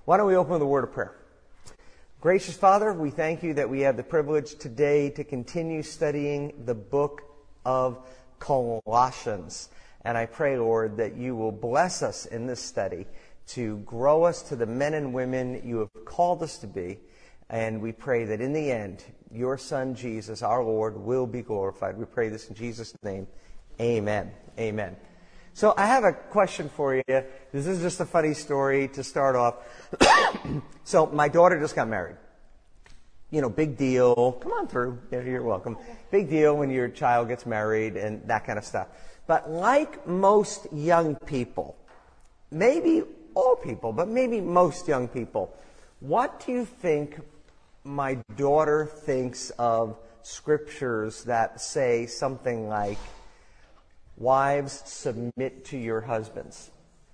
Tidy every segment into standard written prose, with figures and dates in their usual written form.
Why don't we open with a word of prayer? Gracious Father, we thank you that we have the privilege today to continue studying the book of Colossians. And I pray, Lord, that you will bless us in this study to grow us to the men and women you have called us to be. And we pray that in the end, your Son, Jesus, our Lord, will be glorified. We pray this in Jesus' name. Amen. Amen. So I have a question for you. This is just a funny story to start off. So my daughter just got married. You know, big deal. Come on through. You're welcome. Big deal when your child gets married and that kind of stuff. But like most young people, maybe all people, but maybe most young people, what do you think my daughter thinks of scriptures that say something like, wives, submit to your husbands?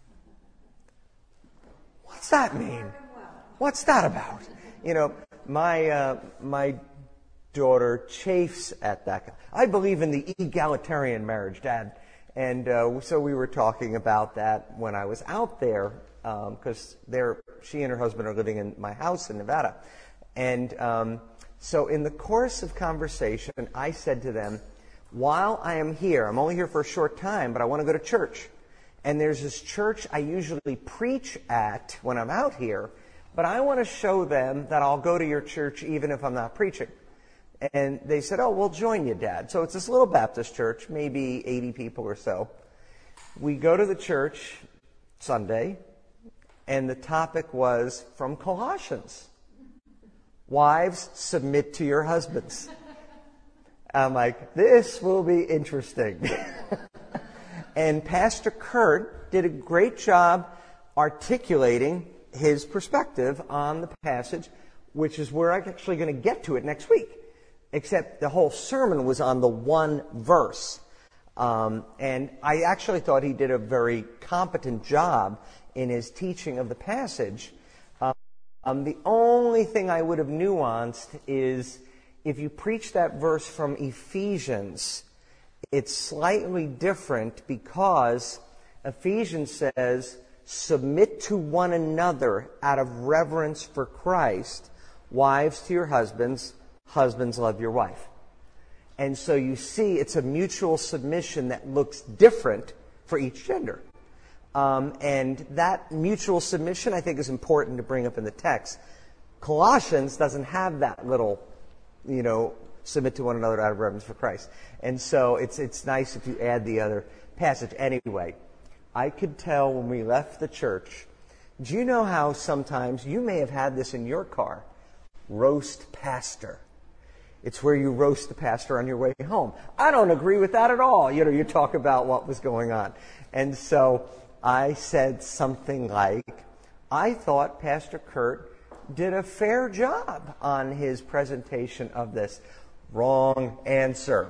What's that mean? What's that about? You know, my daughter chafes at that. I believe in the egalitarian marriage, Dad. And so we were talking about that when I was out there, because she and her husband are living in my house in Nevada. And so in the course of conversation, I said to them, while I am here, I'm only here for a short time, but I want to go to church. And there's this church I usually preach at when I'm out here, but I want to show them that I'll go to your church even if I'm not preaching. And they said, oh, we'll join you, Dad. So it's this little Baptist church, maybe 80 people or so. We go to the church Sunday, and the topic was from Colossians. Wives, submit to your husbands. I'm like, this will be interesting. And Pastor Kurt did a great job articulating his perspective on the passage, which is where I'm actually going to get to it next week. Except the whole sermon was on the one verse. And I actually thought he did a very competent job in his teaching of the passage. The only thing I would have nuanced is if you preach that verse from Ephesians, it's slightly different because Ephesians says, submit to one another out of reverence for Christ, wives to your husbands, husbands love your wife. And so you see it's a mutual submission that looks different for each gender. And that mutual submission, I think, is important to bring up in the text. Colossians doesn't have that little, submit to one another out of reverence for Christ. And so it's nice if you add the other passage. Anyway, I could tell when we left the church, do you know how sometimes, you may have had this in your car, roast pastor. It's where you roast the pastor on your way home. I don't agree with that at all. You talk about what was going on. And so I said something like, I thought Pastor Kurt did a fair job on his presentation of this. Wrong answer.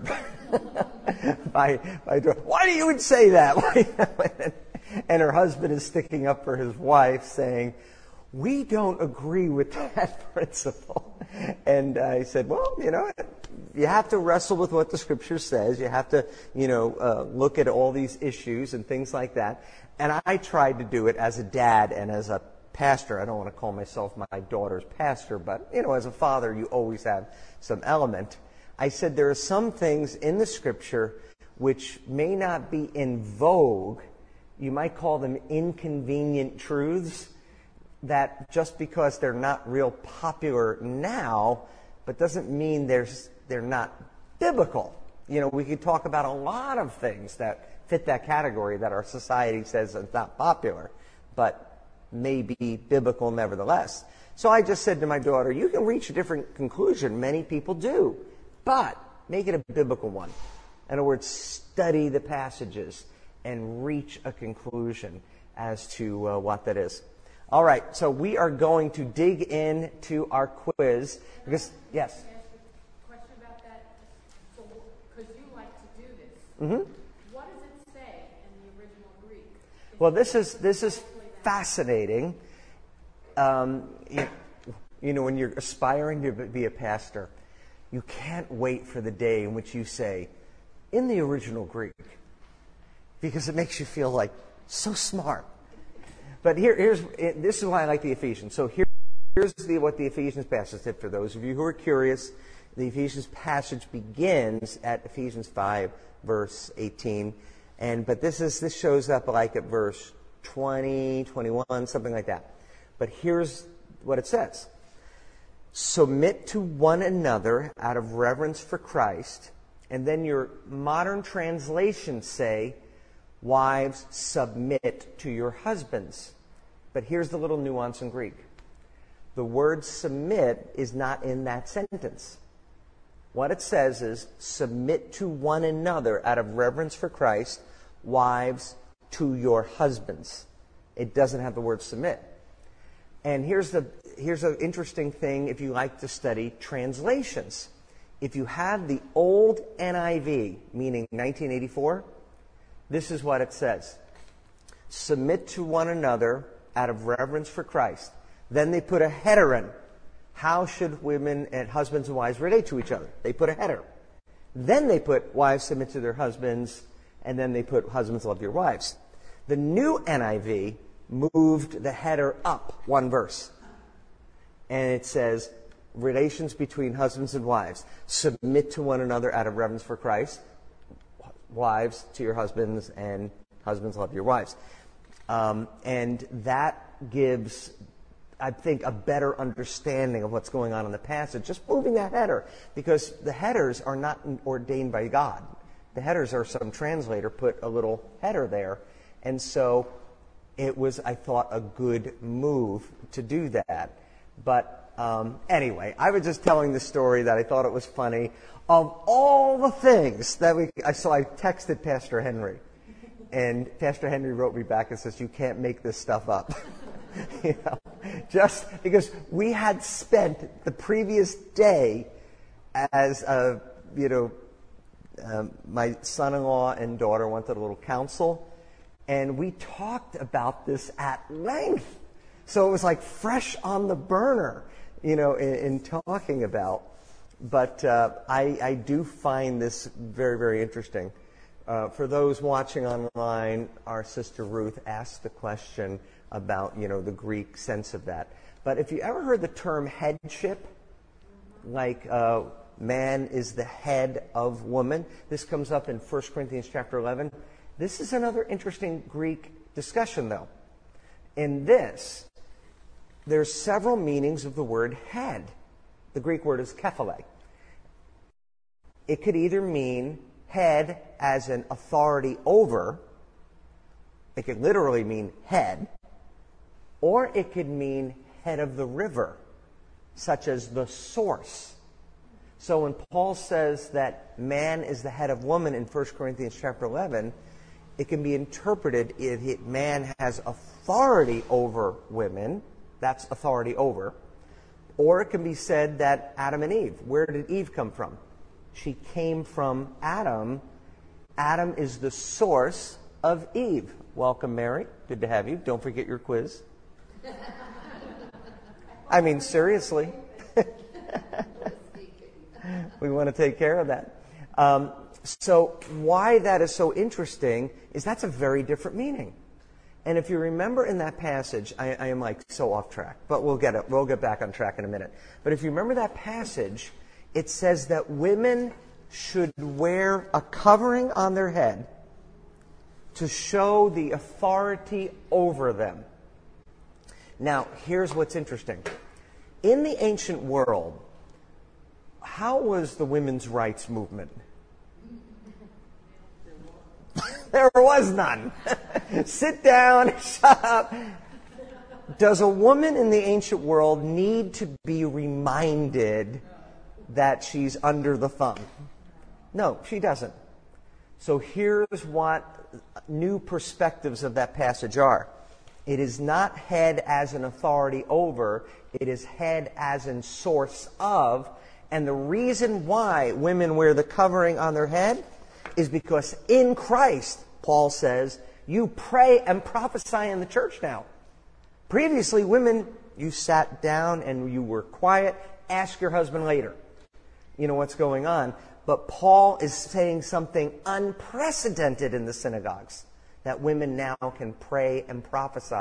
Why do you would say that? And her husband is sticking up for his wife, saying, we don't agree with that principle. And I said, well, you have to wrestle with what the Scripture says. You have to, look at all these issues and things like that. And I tried to do it as a dad and as a pastor. I don't want to call myself my daughter's pastor, but, as a father, you always have some element. I said there are some things in the Scripture which may not be in vogue. You might call them inconvenient truths, that just because they're not real popular now, but doesn't mean they're not biblical. We could talk about a lot of things that fit that category that our society says is not popular, but may be biblical nevertheless. So I just said to my daughter, you can reach a different conclusion. Many people do, but make it a biblical one. In other words, study the passages and reach a conclusion as to what that is. All right, so we are going to dig into our quiz. Because, yes? Can I ask a question about that? So, because you like to do this, Mm-hmm. what does it say in the original Greek? Well, this is fascinating. When you're aspiring to be a pastor, you can't wait for the day in which you say, in the original Greek, because it makes you feel like so smart. this is why I like the Ephesians. So here's what the Ephesians passage did for those of you who are curious. The Ephesians passage begins at Ephesians 5, verse 18. But this shows up like at verse 20, 21, something like that. But here's what it says. Submit to one another out of reverence for Christ. And then your modern translations say, wives, submit to your husbands. But here's the little nuance in Greek. The word submit is not in that sentence. What it says is, submit to one another out of reverence for Christ, wives, to your husbands. It doesn't have the word submit. And here's an interesting thing if you like to study translations. If you have the old NIV, meaning 1984, this is what it says. Submit to one another out of reverence for Christ. Then they put a header in. How should women and husbands and wives relate to each other? They put a header. Then they put wives submit to their husbands, and then they put husbands love your wives. The new NIV moved the header up one verse. And it says, relations between husbands and wives. Submit to one another out of reverence for Christ. Wives to your husbands, and husbands love your wives. And that gives, I think, a better understanding of what's going on in the passage, just moving that header, because the headers are not ordained by God. The headers are some translator put a little header there, and so it was, I thought, a good move to do that. But anyway, I was just telling the story that I thought it was funny. Of all the things that I texted Pastor Henry, and Pastor Henry wrote me back and says, "You can't make this stuff up." Just because we had spent the previous day as my son-in-law and daughter wanted a little counsel, and we talked about this at length. So it was like fresh on the burner, in talking about. But I do find this very, very interesting. For those watching online, our sister Ruth asked the question about, the Greek sense of that. But if you ever heard the term headship, like man is the head of woman, this comes up in 1 Corinthians chapter 11. This is another interesting Greek discussion, though. In this, there's several meanings of the word head. The Greek word is kephale. It could either mean head as an authority over, it could literally mean head, or it could mean head of the river, such as the source. So when Paul says that man is the head of woman in 1 Corinthians chapter 11, it can be interpreted if man has authority over women, that's authority over, or it can be said that Adam and Eve, where did Eve come from? She came from Adam. Adam is the source of Eve. Welcome, Mary. Good to have you. Don't forget your quiz. I mean, seriously. We want to take care of that. So why that is so interesting is that's a very different meaning. And if you remember in that passage, I am like so off track, but we'll get back on track in a minute. But if you remember that passage, it says that women should wear a covering on their head to show the authority over them. Now, here's what's interesting. In the ancient world, how was the women's rights movement? There was none. Sit down, shut up. Does a woman in the ancient world need to be reminded that she's under the thumb? No, she doesn't. So here's what new perspectives of that passage are. It is not head as an authority over, it is head as in source of. And the reason why women wear the covering on their head is because in Christ, Paul says, you pray and prophesy in the church now. Previously, women, you sat down and you were quiet. Ask your husband later. You know what's going on. But Paul is saying something unprecedented in the synagogues, that women now can pray and prophesy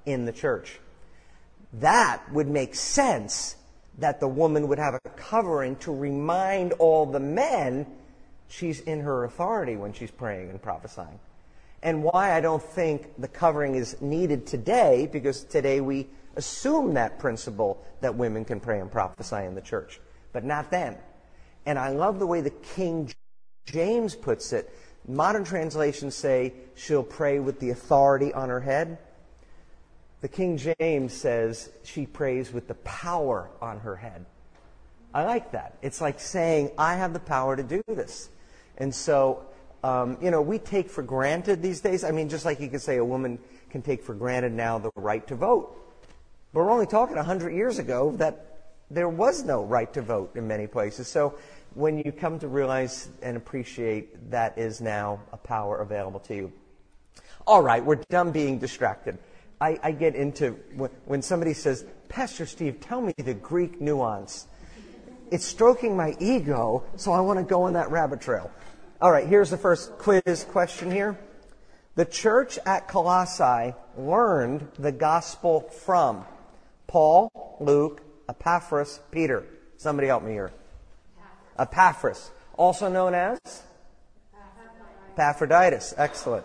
in the church. That would make sense, that the woman would have a covering to remind all the men she's in her authority when she's praying and prophesying. And why I don't think the covering is needed today, because today we assume that principle that women can pray and prophesy in the church, but not then. And I love the way the King James puts it. Modern translations say she'll pray with the authority on her head. The King James says she prays with the power on her head. I like that. It's like saying, I have the power to do this. And so, we take for granted these days. I mean, just like you could say a woman can take for granted now the right to vote. But we're only talking 100 years ago that there was no right to vote in many places. So when you come to realize and appreciate that is now a power available to you. All right, we're done being distracted. I get into, when somebody says, Pastor Steve, tell me the Greek nuance. It's stroking my ego, so I want to go on that rabbit trail. All right, here's the first quiz question here. The church at Colossae learned the gospel from Paul, Luke, Epaphras, Peter. Somebody help me here. Epaphras, also known as? Epaphroditus. Excellent.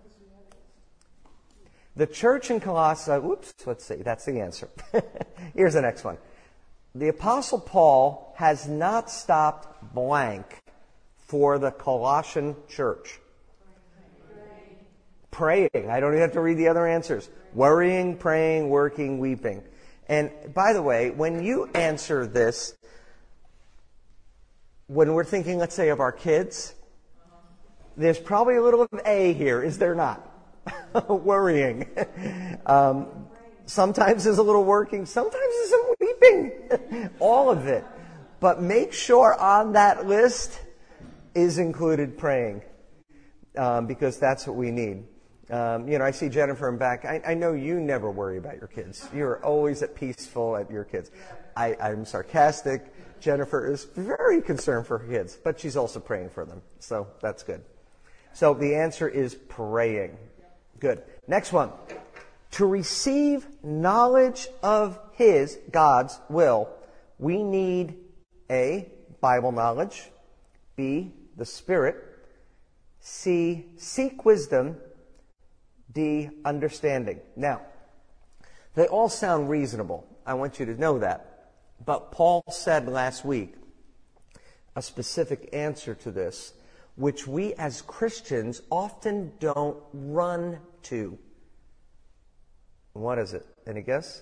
The church in Colossae, let's see, that's the answer. Here's the next one. The Apostle Paul has not stopped blank for the Colossian church. Praying. I don't even have to read the other answers. Worrying, praying, working, weeping. And by the way, when you answer this, when we're thinking, let's say, of our kids, there's probably a little of A here, is there not? Worrying. Sometimes there's a little working, sometimes there's some weeping. All of it. But make sure on that list is included praying, because that's what we need. I see Jennifer in back. I know you never worry about your kids. You're always peaceful at your kids. I'm sarcastic. Jennifer is very concerned for her kids, but she's also praying for them. So that's good. So the answer is praying. Good. Next one. To receive knowledge of God's will, we need A, Bible knowledge, B, the Spirit, C, seek wisdom, D, understanding. Now, they all sound reasonable. I want you to know that. But Paul said last week a specific answer to this, which we as Christians often don't run to. What is it? Any guess?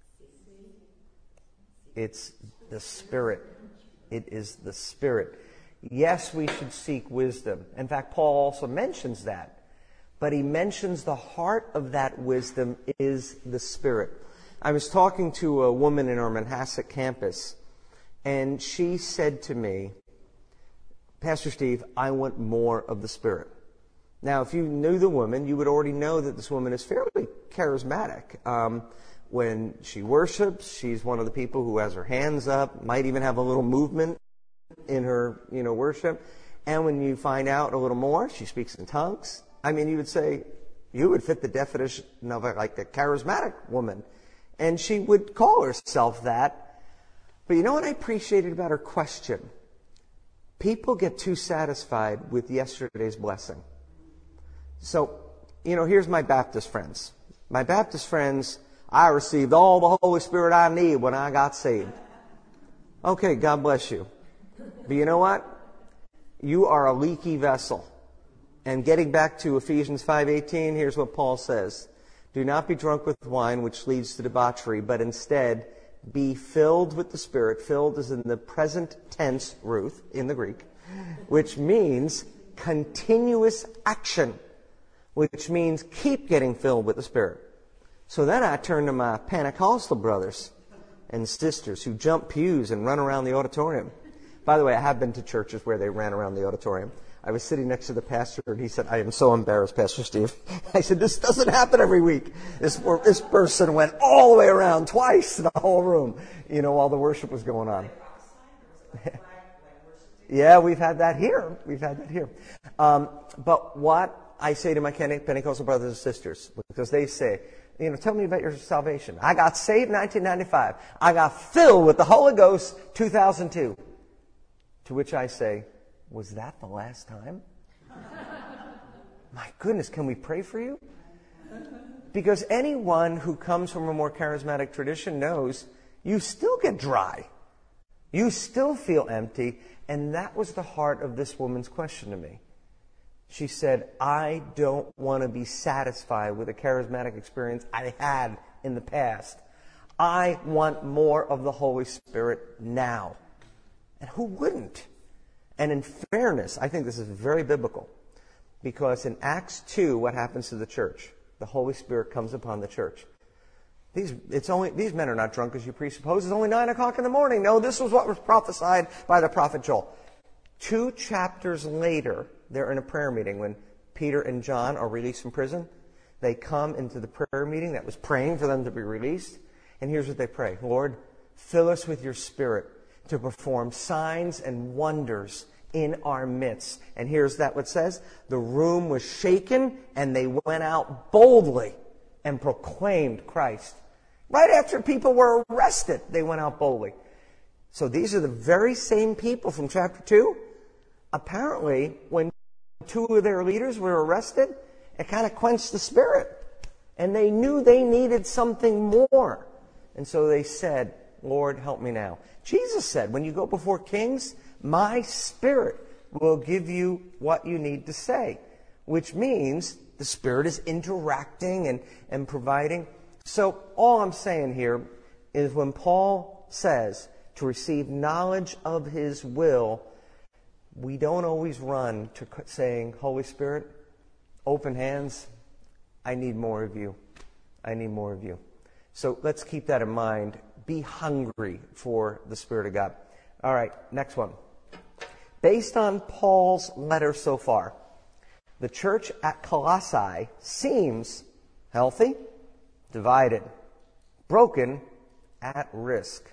It's the Spirit. It is the Spirit. Yes, we should seek wisdom. In fact, Paul also mentions that. But he mentions the heart of that wisdom is the Spirit. I was talking to a woman in our Manhasset campus, and she said to me, Pastor Steve, I want more of the Spirit. Now, if you knew the woman, you would already know that this woman is fairly charismatic. When she worships, she's one of the people who has her hands up, might even have a little movement in her, worship. And when you find out a little more, she speaks in tongues. I mean, you would say, you would fit the definition of like a charismatic woman. And she would call herself that. But you know what I appreciated about her question? People get too satisfied with yesterday's blessing. So, here's my Baptist friends. My Baptist friends, I received all the Holy Spirit I need when I got saved. Okay, God bless you. But you know what? You are a leaky vessel. And getting back to Ephesians 5:18, here's what Paul says. Do not be drunk with wine, which leads to debauchery, but instead be filled with the Spirit. Filled is in the present tense, Ruth, in the Greek, which means continuous action, which means keep getting filled with the Spirit. So then I turn to my Pentecostal brothers and sisters who jump pews and run around the auditorium. By the way, I have been to churches where they ran around the auditorium. I was sitting next to the pastor, and he said, I am so embarrassed, Pastor Steve. I said, this doesn't happen every week. This person went all the way around twice in the whole room, while the worship was going on. Yeah, we've had that here. But what I say to my Pentecostal brothers and sisters, because they say, Tell me about your salvation. I got saved in 1995. I got filled with the Holy Ghost 2002. To which I say, was that the last time? My goodness, can we pray for you? Because anyone who comes from a more charismatic tradition knows you still get dry. You still feel empty. And that was the heart of this woman's question to me. She said, I don't want to be satisfied with a charismatic experience I had in the past. I want more of the Holy Spirit now. And who wouldn't? And in fairness, I think this is very biblical. Because in Acts 2, what happens to the church? The Holy Spirit comes upon the church. These men are not drunk as you presuppose. It's only 9 o'clock in the morning. No, this was what was prophesied by the prophet Joel. 2 chapters later, they're in a prayer meeting when Peter and John are released from prison. They come into the prayer meeting that was praying for them to be released. And here's what they pray. Lord, fill us with your Spirit to perform signs and wonders in our midst. And here's that what says. The room was shaken and they went out boldly and proclaimed Christ. Right after people were arrested, they went out boldly. So these are the very same people from chapter 2. Apparently, when 2 of their leaders were arrested, it kind of quenched the spirit. And they knew they needed something more. And so they said, Lord, help me now. Jesus said, when you go before kings, my Spirit will give you what you need to say. Which means the Spirit is interacting and providing. So all I'm saying here is when Paul says to receive knowledge of His will, we don't always run to saying, Holy Spirit, open hands, I need more of you. I need more of you. So let's keep that in mind. Be hungry for the Spirit of God. All right, next one. Based on Paul's letter so far, the church at Colossae seems healthy, divided, broken, at risk.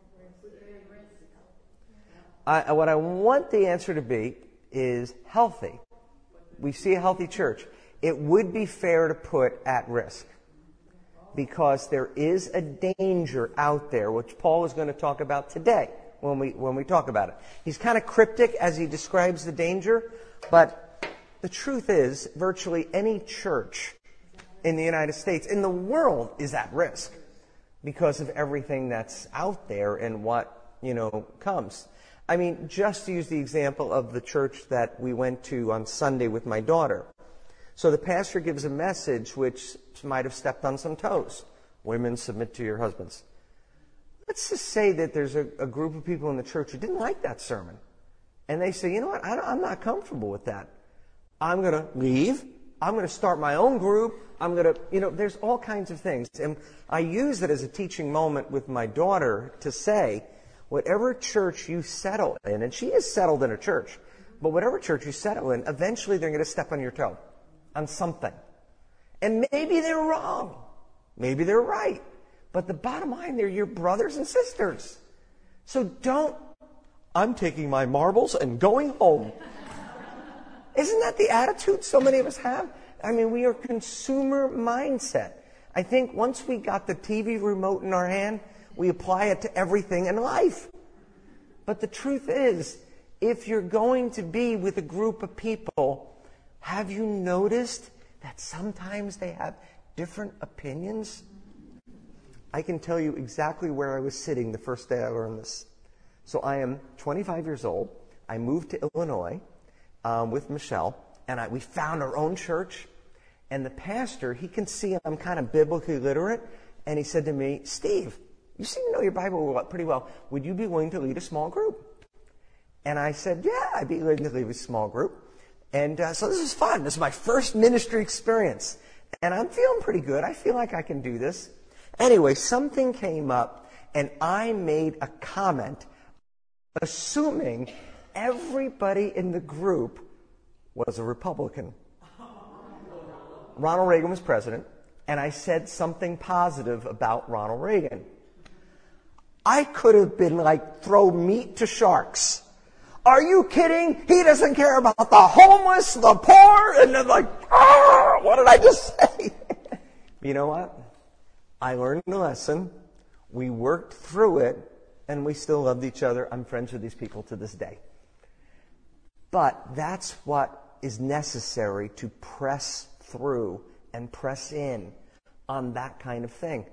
What I want the answer to be is healthy. We see a healthy church. It would be fair to put at risk because there is a danger out there, which Paul is going to talk about today when we talk about it. He's kind of cryptic as he describes the danger, but the truth is virtually any church in the United States, in the world, is at risk because of everything that's out there and what, comes. I mean, just to use the example of the church that we went to on Sunday with my daughter. So the pastor gives a message which might have stepped on some toes. Women, submit to your husbands. Let's just say that there's a group of people in the church who didn't like that sermon. And they say, you know what, I'm not comfortable with that. I'm going to leave. I'm going to start my own group. I'm going to, there's all kinds of things. And I use it as a teaching moment with my daughter to say, whatever church you settle in, and she is settled in a church, but whatever church you settle in, eventually they're going to step on your toe on something. And maybe they're wrong. Maybe they're right. But the bottom line, they're your brothers and sisters. So I'm taking my marbles and going home. Isn't that the attitude so many of us have? I mean, we are consumer mindset. I think once we got the TV remote in our hand, we apply it to everything in life. But the truth is, if you're going to be with a group of people, have you noticed that sometimes they have different opinions? I can tell you exactly where I was sitting the first day I learned this. So I am 25 years old. I moved to Illinois with Michelle, and we found our own church. And the pastor, he can see I'm kind of biblically literate, and he said to me, Steve, you seem to know your Bible pretty well. Would you be willing to lead a small group? And I said, yeah, I'd be willing to lead a small group. And so this is fun. This is my first ministry experience. And I'm feeling pretty good. I feel like I can do this. Anyway, something came up, and I made a comment assuming everybody in the group was a Republican. Ronald Reagan was president, and I said something positive about Ronald Reagan. I could have been like, throw meat to sharks. Are you kidding? He doesn't care about the homeless, the poor, and then like, what did I just say? You know what? I learned the lesson. We worked through it, and we still loved each other. I'm friends with these people to this day. But that's what is necessary to press through and press in on that kind of thing.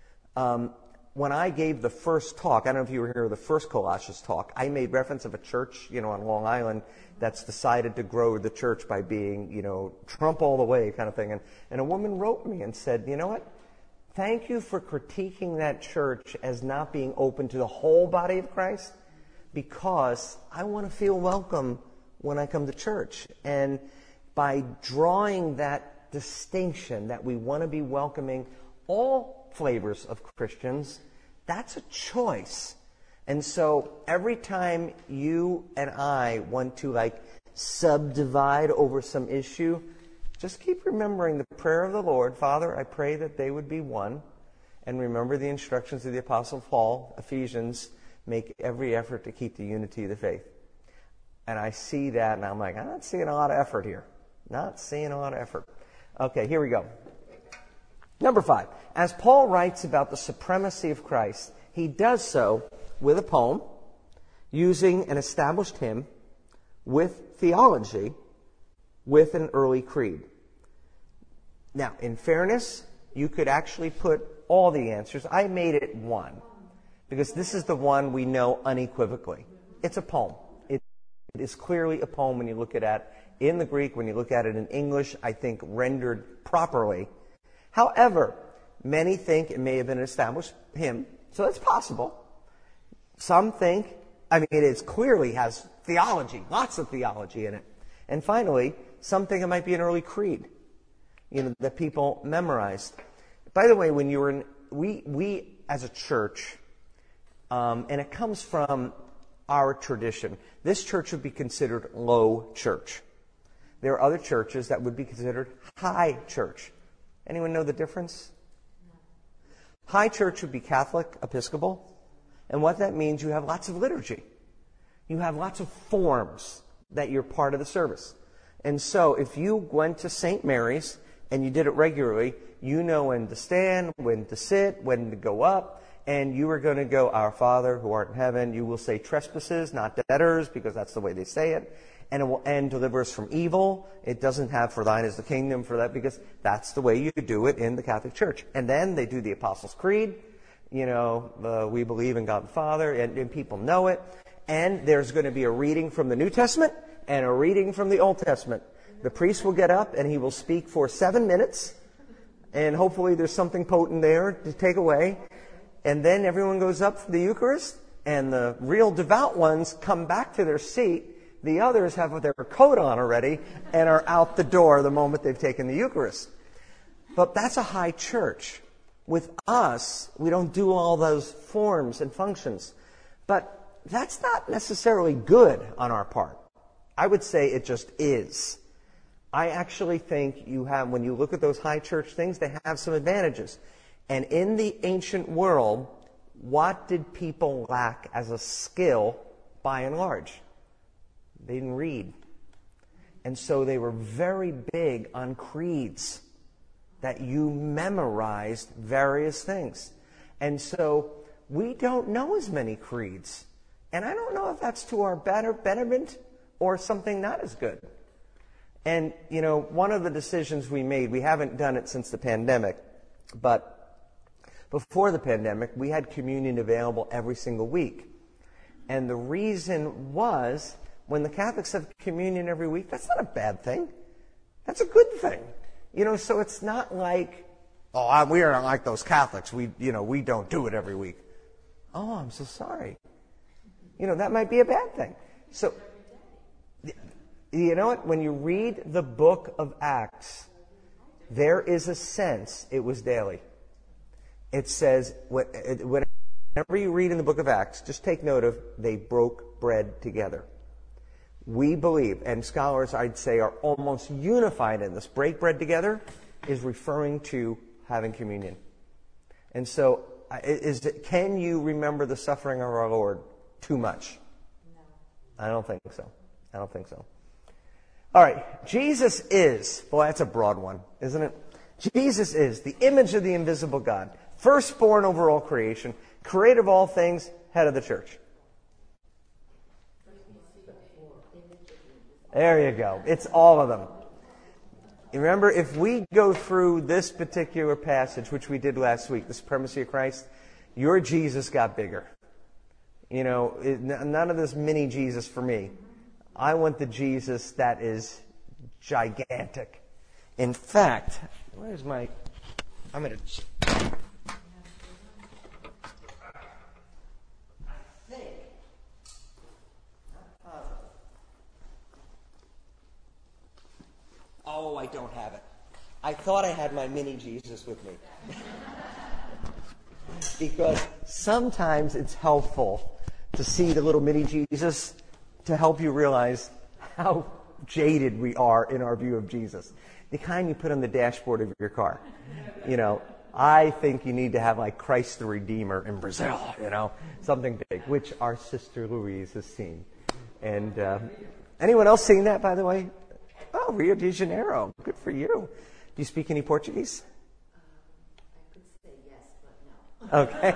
When I gave the first talk, I don't know if you were here, the first Colossians talk, I made reference of a church, on Long Island that's decided to grow the church by being, Trump all the way kind of thing. And a woman wrote me and said, you know what? Thank you for critiquing that church as not being open to the whole body of Christ, because I want to feel welcome when I come to church. And by drawing that distinction that we want to be welcoming all flavors of Christians, that's a choice. And so every time you and I want to subdivide over some issue, just keep remembering the prayer of the Lord. Father, I pray that they would be one. And remember the instructions of the Apostle Paul, Ephesians, make every effort to keep the unity of the faith. And I see that, and I'm like, I'm not seeing a lot of effort here. Not seeing a lot of effort. Okay, here we go. Number 5. As Paul writes about the supremacy of Christ, he does so with a poem, using an established hymn, with theology, with an early creed. Now, in fairness, you could actually put all the answers. I made it one, because this is the one we know unequivocally. It's a poem. It is clearly a poem when you look at it in the Greek, when you look at it in English, I think rendered properly. However, many think it may have been an established hymn, so it's possible. Some think, it clearly has theology, lots of theology in it. And finally, some think it might be an early creed, that people memorized. By the way, when you were in, we as a church, and it comes from our tradition, this church would be considered low church. There are other churches that would be considered high church. Anyone know the difference? High church would be Catholic, Episcopal. And what that means, you have lots of liturgy. You have lots of forms that you're part of the service. And so if you went to St. Mary's and you did it regularly, you know when to stand, when to sit, when to go up. And you are going to go, Our Father who art in heaven. You will say trespasses, not debtors, because that's the way they say it. And it will end, deliver us from evil. It doesn't have for thine is the kingdom for that, because that's the way you do it in the Catholic Church. And then they do the Apostles' Creed. We believe in God the Father, and people know it. And there's going to be a reading from the New Testament and a reading from the Old Testament. The priest will get up and he will speak for 7 minutes. And hopefully there's something potent there to take away. And then everyone goes up for the Eucharist, and the real devout ones come back to their seat. The others have their coat on already and are out the door the moment they've taken the Eucharist. But that's a high church. With us, we don't do all those forms and functions. But that's not necessarily good on our part. I would say it just is. I actually think when you look at those high church things, they have some advantages. And in the ancient world, what did people lack as a skill by and large? They didn't read. And so they were very big on creeds, that you memorized various things. And so we don't know as many creeds. And I don't know if that's to our betterment or something not as good. And, one of the decisions we made, we haven't done it since the pandemic, but before the pandemic, we had communion available every single week. And the reason was, when the Catholics have communion every week, that's not a bad thing. That's a good thing. So it's not like, we are not like those Catholics. We don't do it every week. Oh, I'm so sorry. That might be a bad thing. So, you know what? When you read the book of Acts, there is a sense it was daily. It says, whenever you read in the book of Acts, just take note of, they broke bread together. We believe, and scholars, I'd say, are almost unified in this. Break bread together is referring to having communion. And so, can you remember the suffering of our Lord too much? No. I don't think so. All right. Jesus is, boy, that's a broad one, isn't it? Jesus is the image of the invisible God, Firstborn over all creation, creator of all things, head of the church. There you go. It's all of them. Remember, if we go through this particular passage, which we did last week, the supremacy of Christ, your Jesus got bigger. You know, none of this mini Jesus for me. I want the Jesus that is gigantic. In fact, where's my... I'm going to... Oh, I don't have it. I thought I had my mini Jesus with me. Because sometimes it's helpful to see the little mini Jesus to help you realize how jaded we are in our view of Jesus. The kind you put on the dashboard of your car. You know, I think you need to have like Christ the Redeemer in Brazil, you know, something big, which our sister Louise has seen. And anyone else seen that, by the way? Oh, Rio de Janeiro. Good for you. Do you speak any Portuguese? I could say yes,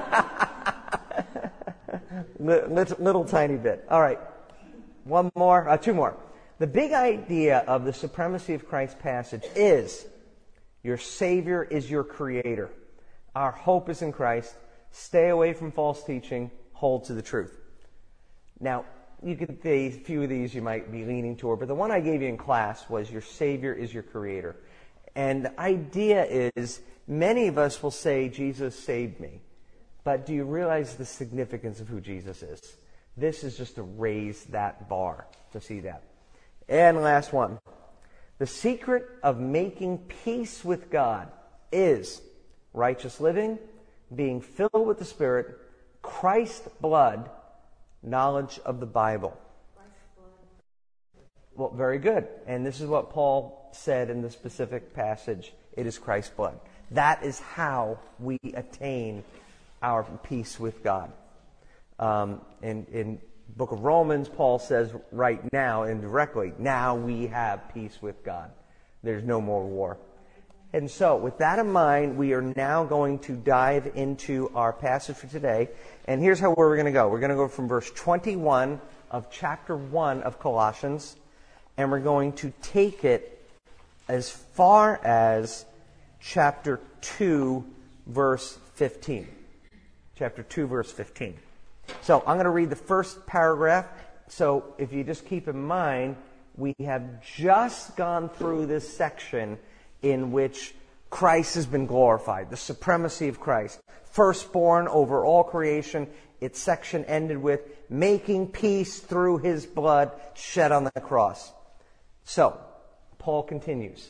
but no. Okay. little tiny bit. All right. Two more. The big idea of the supremacy of Christ passage is your Savior is your Creator. Our hope is in Christ. Stay away from false teaching. Hold to the truth. Now, you could say a few of these you might be leaning toward, but the one I gave you in class was your Savior is your Creator. And the idea is many of us will say, Jesus saved me. But do you realize the significance of who Jesus is? This is just to raise that bar to see that. And last one. The secret of making peace with God is righteous living, being filled with the Spirit, Christ's blood, knowledge of the Bible. Well, very good. And this is what Paul said in the specific passage. It is Christ's blood. That is how we attain our peace with God. In book of Romans, Paul says right now, indirectly, now we have peace with God. There's no more war. And so, with that in mind, we are now going to dive into our passage for today. And here's where we're going to go. We're going to go from verse 21 of chapter 1 of Colossians, and we're going to take it as far as chapter 2, verse 15. Chapter 2, verse 15. So, I'm going to read the first paragraph. So, if you just keep in mind, we have just gone through this section in which Christ has been glorified, the supremacy of Christ. Firstborn over all creation. Its section ended with making peace through his blood shed on the cross. So, Paul continues.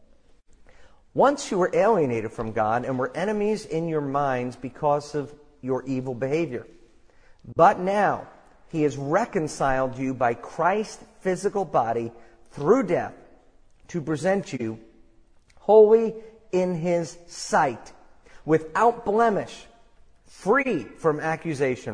Once you were alienated from God and were enemies in your minds because of your evil behavior. But now, he has reconciled you by Christ's physical body through death to present you holy in his sight, without blemish, free from accusation,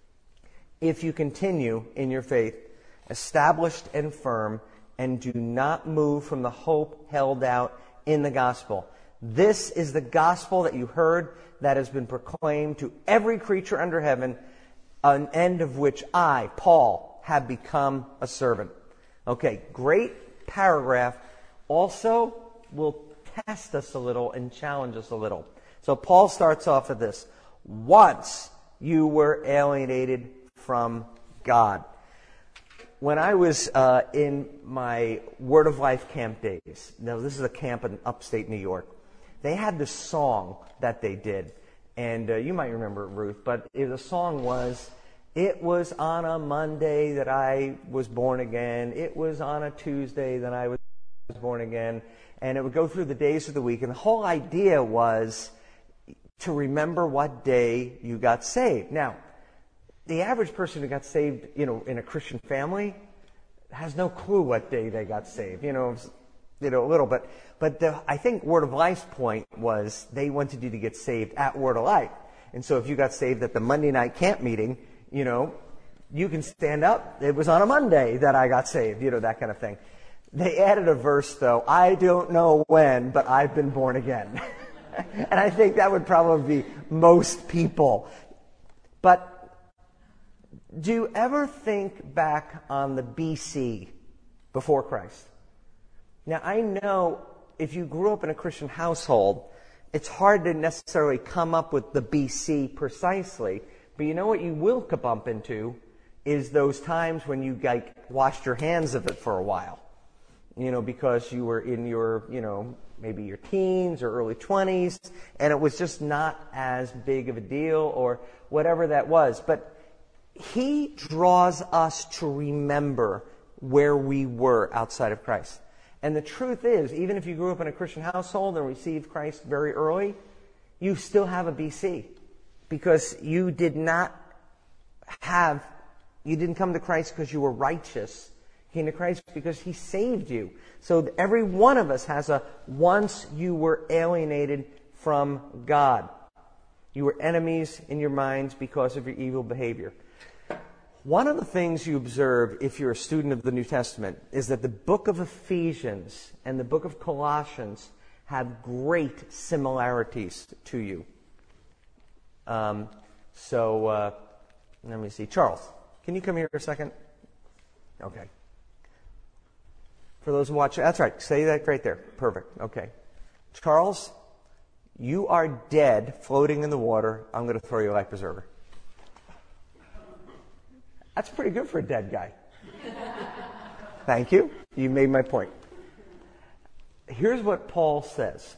if you continue in your faith, established and firm, and do not move from the hope held out in the gospel. This is the gospel that you heard that has been proclaimed to every creature under heaven, an end of which I, Paul, have become a servant. Okay, great paragraph. Also, will test us a little and challenge us a little. So Paul starts off with this. Once you were alienated from God. When I was in my Word of Life camp days, now this is a camp in upstate New York, they had this song that they did. And you might remember it, Ruth, but the song was, it was on a Monday that I was born again. It was on a Tuesday that I was born again. And it would go through the days of the week. And the whole idea was to remember what day you got saved. Now, the average person who got saved, in a Christian family has no clue what day they got saved, a little bit. But I think Word of Life's point was they wanted you to get saved at Word of Life. And so if you got saved at the Monday night camp meeting, you can stand up. It was on a Monday that I got saved, that kind of thing. They added a verse, though. I don't know when, but I've been born again. And I think that would probably be most people. But do you ever think back on the BC, before Christ? Now, I know if you grew up in a Christian household, it's hard to necessarily come up with the BC precisely. But you know what you will bump into is those times when you washed your hands of it for a while. Because you were in your, maybe your teens or early 20s, and it was just not as big of a deal or whatever that was. But he draws us to remember where we were outside of Christ. And the truth is, even if you grew up in a Christian household and received Christ very early, you still have a BC. Because you didn't come to Christ because you were righteous. You came to Christ because he saved you. So every one of us has a once you were alienated from God. You were enemies in your minds because of your evil behavior. One of the things you observe if you're a student of the New Testament is that the book of Ephesians and the book of Colossians have great similarities to you. Let me see. Charles, can you come here a second? Okay. For those watching, that's right. Say that right there. Perfect. Okay. Charles, you are dead, floating in the water. I'm going to throw you a life preserver. That's pretty good for a dead guy. Thank you. You made my point. Here's what Paul says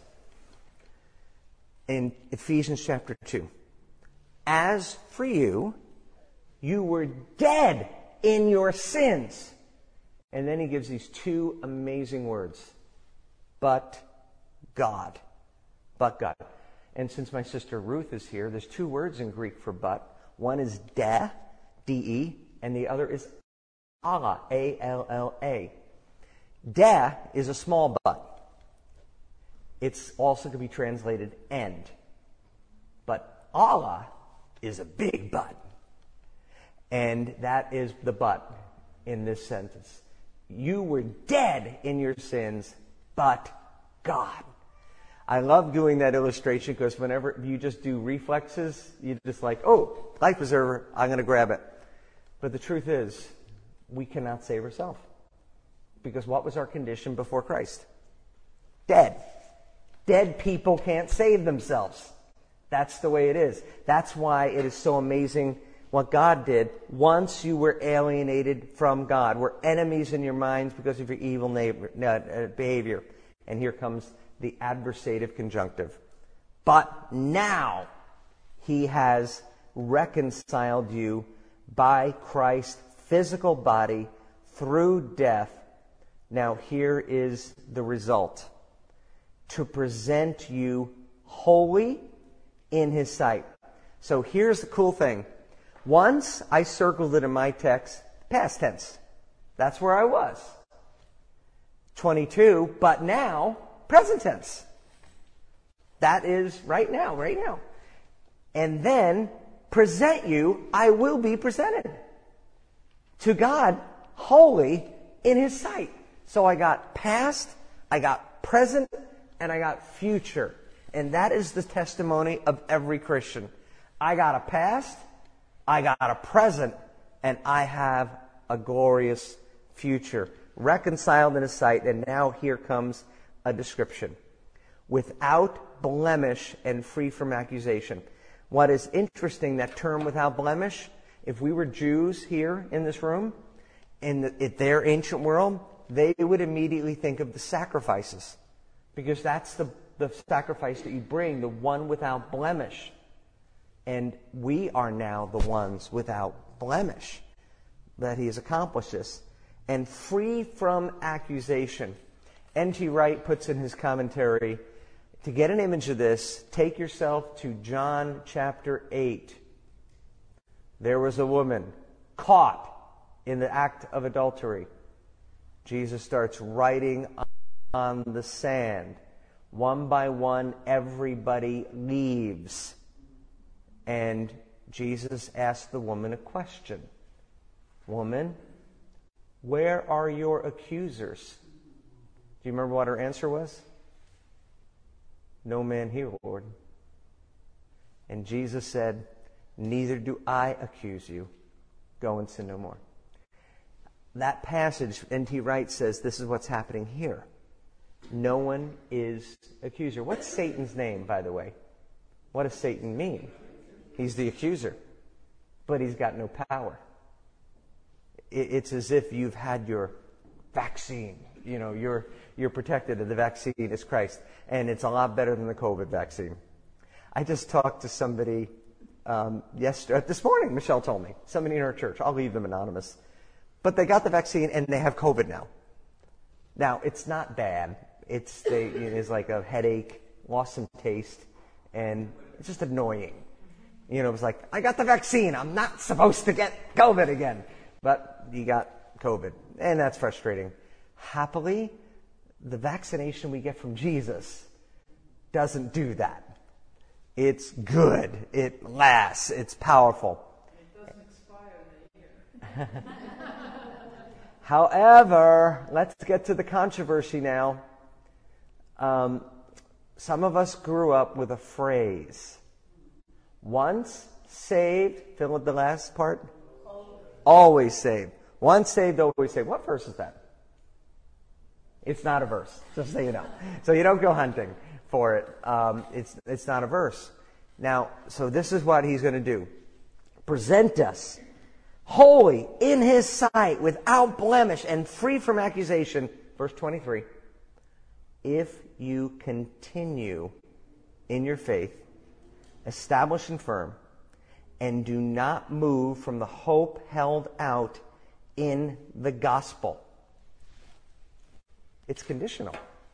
in Ephesians chapter 2. As for you, you were dead in your sins. And then he gives these two amazing words. But God. But God. And since my sister Ruth is here, there's two words in Greek for but. One is de, D-E, and the other is alla, A-L-L-A. De is a small but. It's also can be translated end. But alla is a big but. And that is the but in this sentence. You were dead in your sins, but God. I love doing that illustration because whenever you just do reflexes, you're just like, oh, life preserver, I'm going to grab it. But the truth is, we cannot save ourselves. Because what was our condition before Christ? Dead. Dead people can't save themselves. That's the way it is. That's why it is so amazing what God did. Once you were alienated from God, were enemies in your minds because of your evil behavior. And here comes the adversative conjunctive. But now he has reconciled you by Christ's physical body through death. Now here is the result. To present you holy in his sight. So here's the cool thing. Once I circled it in my text, past tense. That's where I was. 22, but now, present tense. That is right now. And then, present you, I will be presented to God holy in his sight. So I got past, I got present, and I got future. And that is the testimony of every Christian. I got a past, I got a present, and I have a glorious future. Reconciled in his sight, and now here comes a description. Without blemish and free from accusation. What is interesting, that term without blemish, if we were Jews here in this room, in their ancient world, they would immediately think of the sacrifices. Because that's the sacrifice that you bring, the one without blemish. And we are now the ones without blemish, that he has accomplished this. And free from accusation. N.T. Wright puts in his commentary, to get an image of this, take yourself to John chapter 8. There was a woman caught in the act of adultery. Jesus starts writing on the sand. One by one, everybody leaves. And Jesus asked the woman a question. Woman, where are your accusers? Do you remember what her answer was? No man here, Lord. And Jesus said, neither do I accuse you. Go and sin no more. That passage, N.T. Wright says, this is what's happening here. No one is accuser. What's Satan's name, by the way? What does Satan mean? He's the accuser. But he's got no power. It's as if you've had your vaccine. You know, you're protected, and the vaccine is Christ. And it's a lot better than the COVID vaccine. I just talked to somebody this morning, Michelle told me. Somebody in our church. I'll leave them anonymous. But they got the vaccine, and they have COVID now. Now, it's not bad. It's like a headache, lost some taste, and it's just annoying. You know, it was like, I got the vaccine. I'm not supposed to get COVID again. But you got COVID, and that's frustrating. Happily, the vaccination we get from Jesus doesn't do that. It's good. It lasts. It's powerful. It doesn't expire in a year. However, let's get to the controversy now. Some of us grew up with a phrase. Once saved, fill in the last part. Always saved. Once saved, always saved. What verse is that? It's not a verse, just so you know. So you don't go hunting for it. It's not a verse. Now, so this is what he's going to do. Present us holy in his sight, without blemish and free from accusation. Verse 23. If you continue in your faith, established and firm, and do not move from the hope held out in the gospel. It's conditional.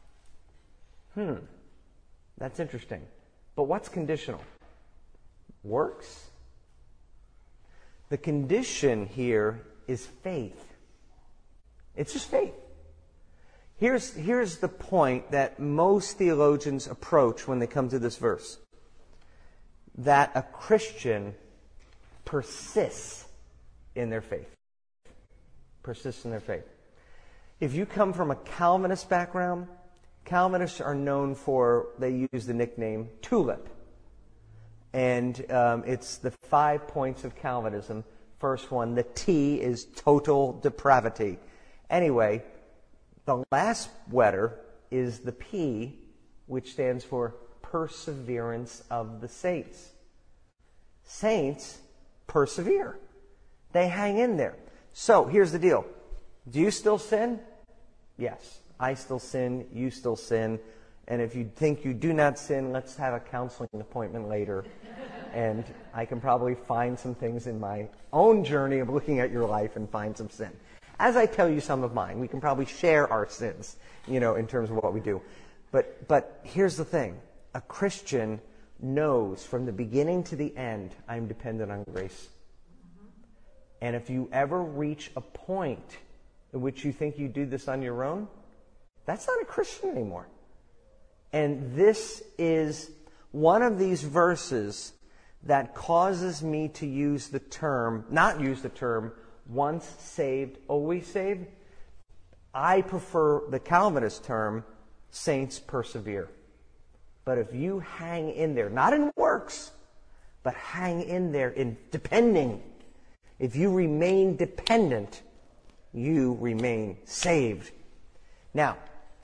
That's interesting. But what's conditional? Works? The condition here is faith. It's just faith. Here's the point that most theologians approach when they come to this verse. That a Christian persists in their faith. Persists in their faith. If you come from a Calvinist background, Calvinists are known for, they use the nickname TULIP. And it's the 5 points of Calvinism. First one, the T is total depravity. Anyway, the last letter is the P, which stands for perseverance of the saints. Saints persevere. They hang in there. So, here's the deal. Do you still sin? Yes. I still sin. You still sin. And if you think you do not sin, let's have a counseling appointment later. And I can probably find some things in my own journey of looking at your life and find some sin. As I tell you some of mine, we can probably share our sins, in terms of what we do. But here's the thing. A Christian knows from the beginning to the end, I'm dependent on grace. And if you ever reach a point in which you think you do this on your own, that's not a Christian anymore. And this is one of these verses that causes me to not use the term, once saved, always saved. I prefer the Calvinist term, saints persevere. But if you hang in there, not in works, but hang in there in depending, if you remain dependent, you remain saved. Now,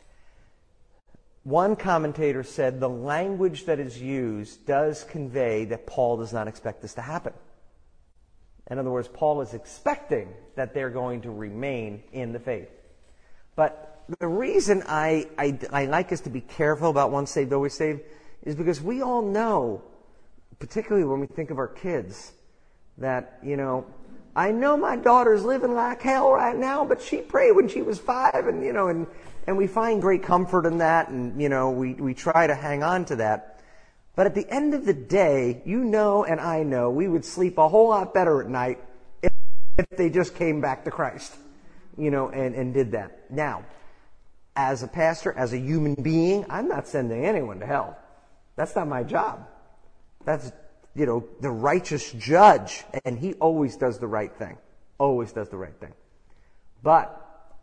one commentator said the language that is used does convey that Paul does not expect this to happen. In other words, Paul is expecting that they're going to remain in the faith. But the reason I like us to be careful about once saved, always saved, is because we all know, particularly when we think of our kids, that, I know my daughter's living like hell right now, but she prayed when she was 5, and we find great comfort in that, and, we try to hang on to that. But at the end of the day, and I know, we would sleep a whole lot better at night if they just came back to Christ, and did that. Now, as a pastor, as a human being, I'm not sending anyone to hell. That's not my job. That's, the righteous judge, and he always does the right thing. Always does the right thing. But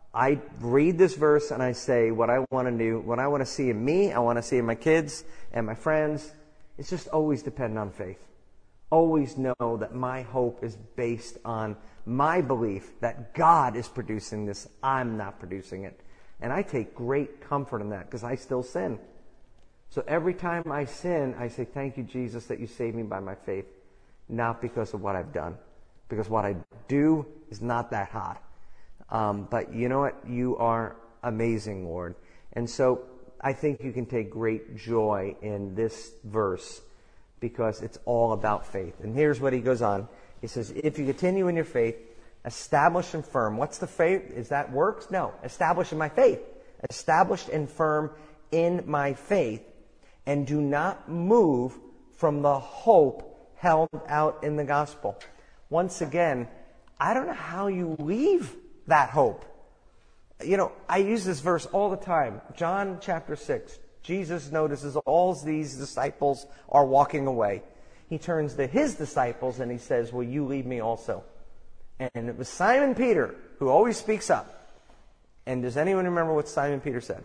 I read this verse and I say what I want to do, what I want to see in me, I want to see in my kids and my friends. It's just always depend on faith. Always know that my hope is based on my belief that God is producing this. I'm not producing it. And I take great comfort in that because I still sin. So every time I sin, I say, thank you, Jesus, that you saved me by my faith, not because of what I've done. Because what I do is not that hot. But you know what? You are amazing, Lord. And so I think you can take great joy in this verse because it's all about faith. And here's what he goes on. He says, if you continue in your faith, establish and firm. What's the faith? Is that works? No. Establish in my faith. Established and firm in my faith. And do not move from the hope held out in the gospel. Once again, I don't know how you leave that hope. You know, I use this verse all the time. John chapter 6. Jesus notices all these disciples are walking away. He turns to his disciples and he says, will you leave me also? And it was Simon Peter who always speaks up. And does anyone remember what Simon Peter said?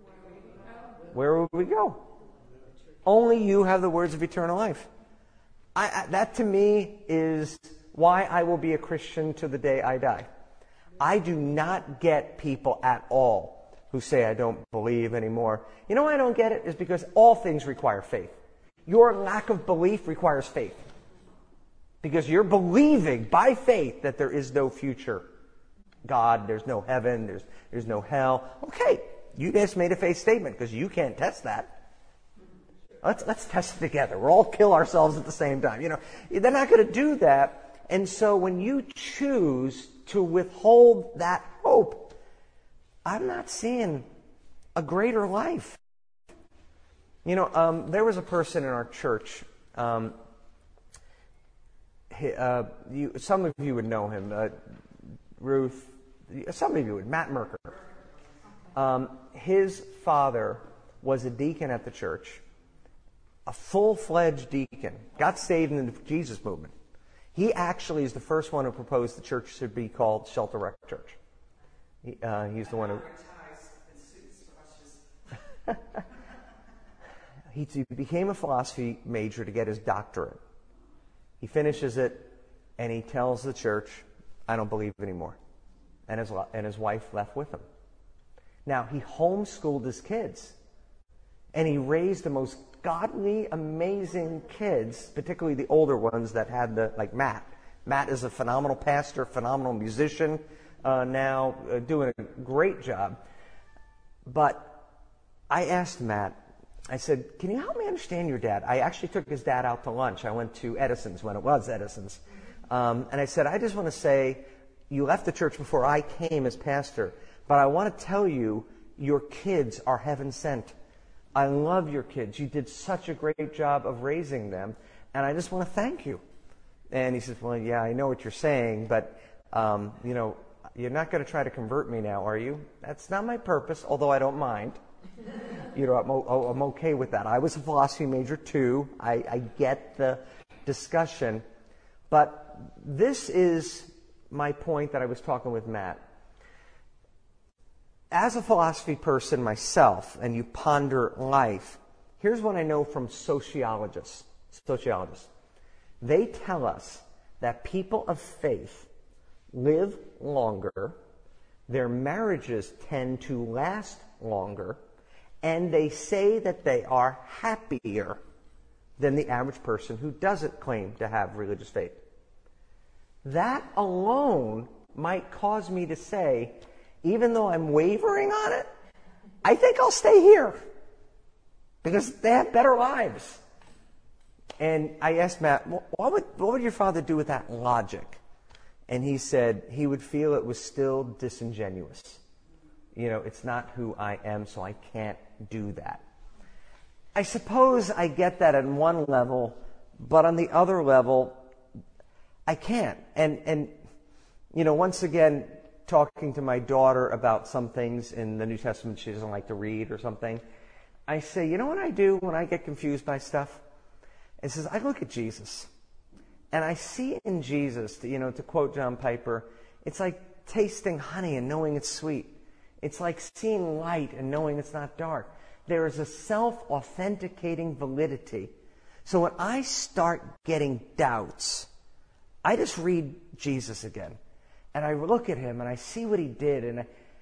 Where would we go? Only you have the words of eternal life. That to me is why I will be a Christian to the day I die. I do not get people at all who say I don't believe anymore. You know why I don't get it? Is because all things require faith. Your lack of belief requires faith. Because you're believing by faith that there is no future God, there's no heaven, there's no hell. Okay, you just made a faith statement because you can't test that. Let's test it together. We'll all kill ourselves at the same time. You know, they're not going to do that. And so when you choose to withhold that hope, I'm not seeing a greater life. You know, there was a person in our church. Some of you would know him. Ruth. Some of you would. Matt Merker. His father was a deacon at the church. A full-fledged deacon. Got saved in the Jesus movement. He actually is the first one who proposed the church should be called Shelter Rec Church. He's the one who... He became a philosophy major to get his doctorate. He finishes it, and he tells the church, I don't believe anymore. And his wife left with him. Now, he homeschooled his kids. And he raised the most godly, amazing kids, particularly the older ones that had like Matt. Matt is a phenomenal pastor, phenomenal musician, now doing a great job. But I asked Matt, I said, can you help me understand your dad? I actually took his dad out to lunch. I went to Edison's when it was Edison's. And I said, I just want to say, you left the church before I came as pastor, but I want to tell you, your kids are heaven sent. I love your kids. You did such a great job of raising them, and I just want to thank you. And he says, well, yeah, I know what you're saying, but, you know, you're not going to try to convert me now, are you? That's not my purpose, although I don't mind. You know, I'm okay with that. I was a philosophy major, too. I get the discussion. But this is my point that I was talking with Matt. As a philosophy person myself, and you ponder life, here's what I know from sociologists. They tell us that people of faith live longer, their marriages tend to last longer, and they say that they are happier than the average person who doesn't claim to have religious faith. That alone might cause me to say, even though I'm wavering on it, I think I'll stay here because they have better lives. And I asked Matt, what would your father do with that logic? And he said he would feel it was still disingenuous. You know, it's not who I am, so I can't do that. I suppose I get that on one level, but on the other level, I can't. And you know, once again, talking to my daughter about some things in the New Testament she doesn't like to read or something, I say, you know what I do when I get confused by stuff? It says, I look at Jesus. And I see in Jesus, you know, to quote John Piper, it's like tasting honey and knowing it's sweet. It's like seeing light and knowing it's not dark. There is a self-authenticating validity. So when I start getting doubts, I just read Jesus again. And I look at him and I see what he did, and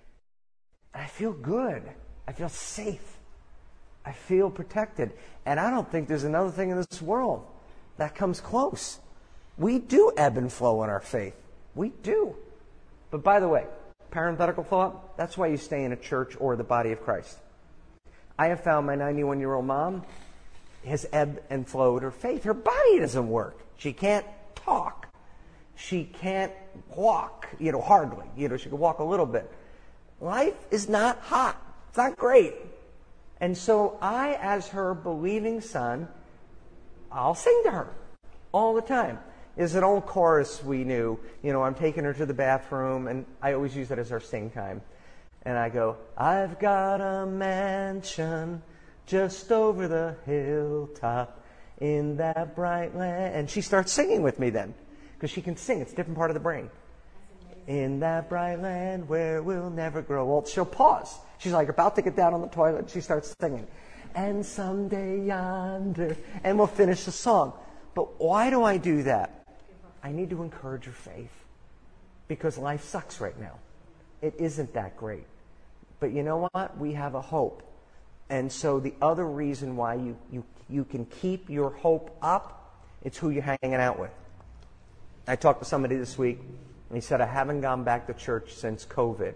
I feel good. I feel safe. I feel protected. And I don't think there's another thing in this world that comes close. We do ebb and flow in our faith. We do. But by the way, parenthetical thought, that's why you stay in a church or the body of Christ. I have found my 91-year-old mom has ebbed and flowed her faith. Her body doesn't work. She can't talk. She can't walk, hardly. She can walk a little bit. Life is not hot. It's not great. And so I, as her believing son, I'll sing to her all the time. There's an old chorus we knew. I'm taking her to the bathroom, and I always use that as our sing time. And I go, I've got a mansion just over the hilltop in that bright land. And she starts singing with me then, because she can sing. It's a different part of the brain. In that bright land where we'll never grow old. She'll pause. She's like about to get down on the toilet, and she starts singing. And someday yonder, and we'll finish the song. But why do I do that? I need to encourage her faith, because life sucks right now. It isn't that great. But you know what? We have a hope. And so the other reason why you can keep your hope up, it's who you're hanging out with. I talked to somebody this week, and he said, I haven't gone back to church since COVID.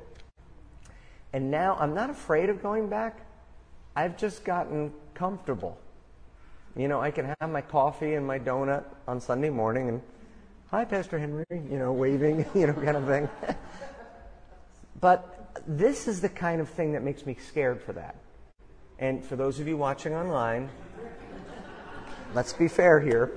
And now I'm not afraid of going back. I've just gotten comfortable. I can have my coffee and my donut on Sunday morning and, hi, Pastor Henry, waving, kind of thing. But this is the kind of thing that makes me scared for that. And for those of you watching online, let's be fair here.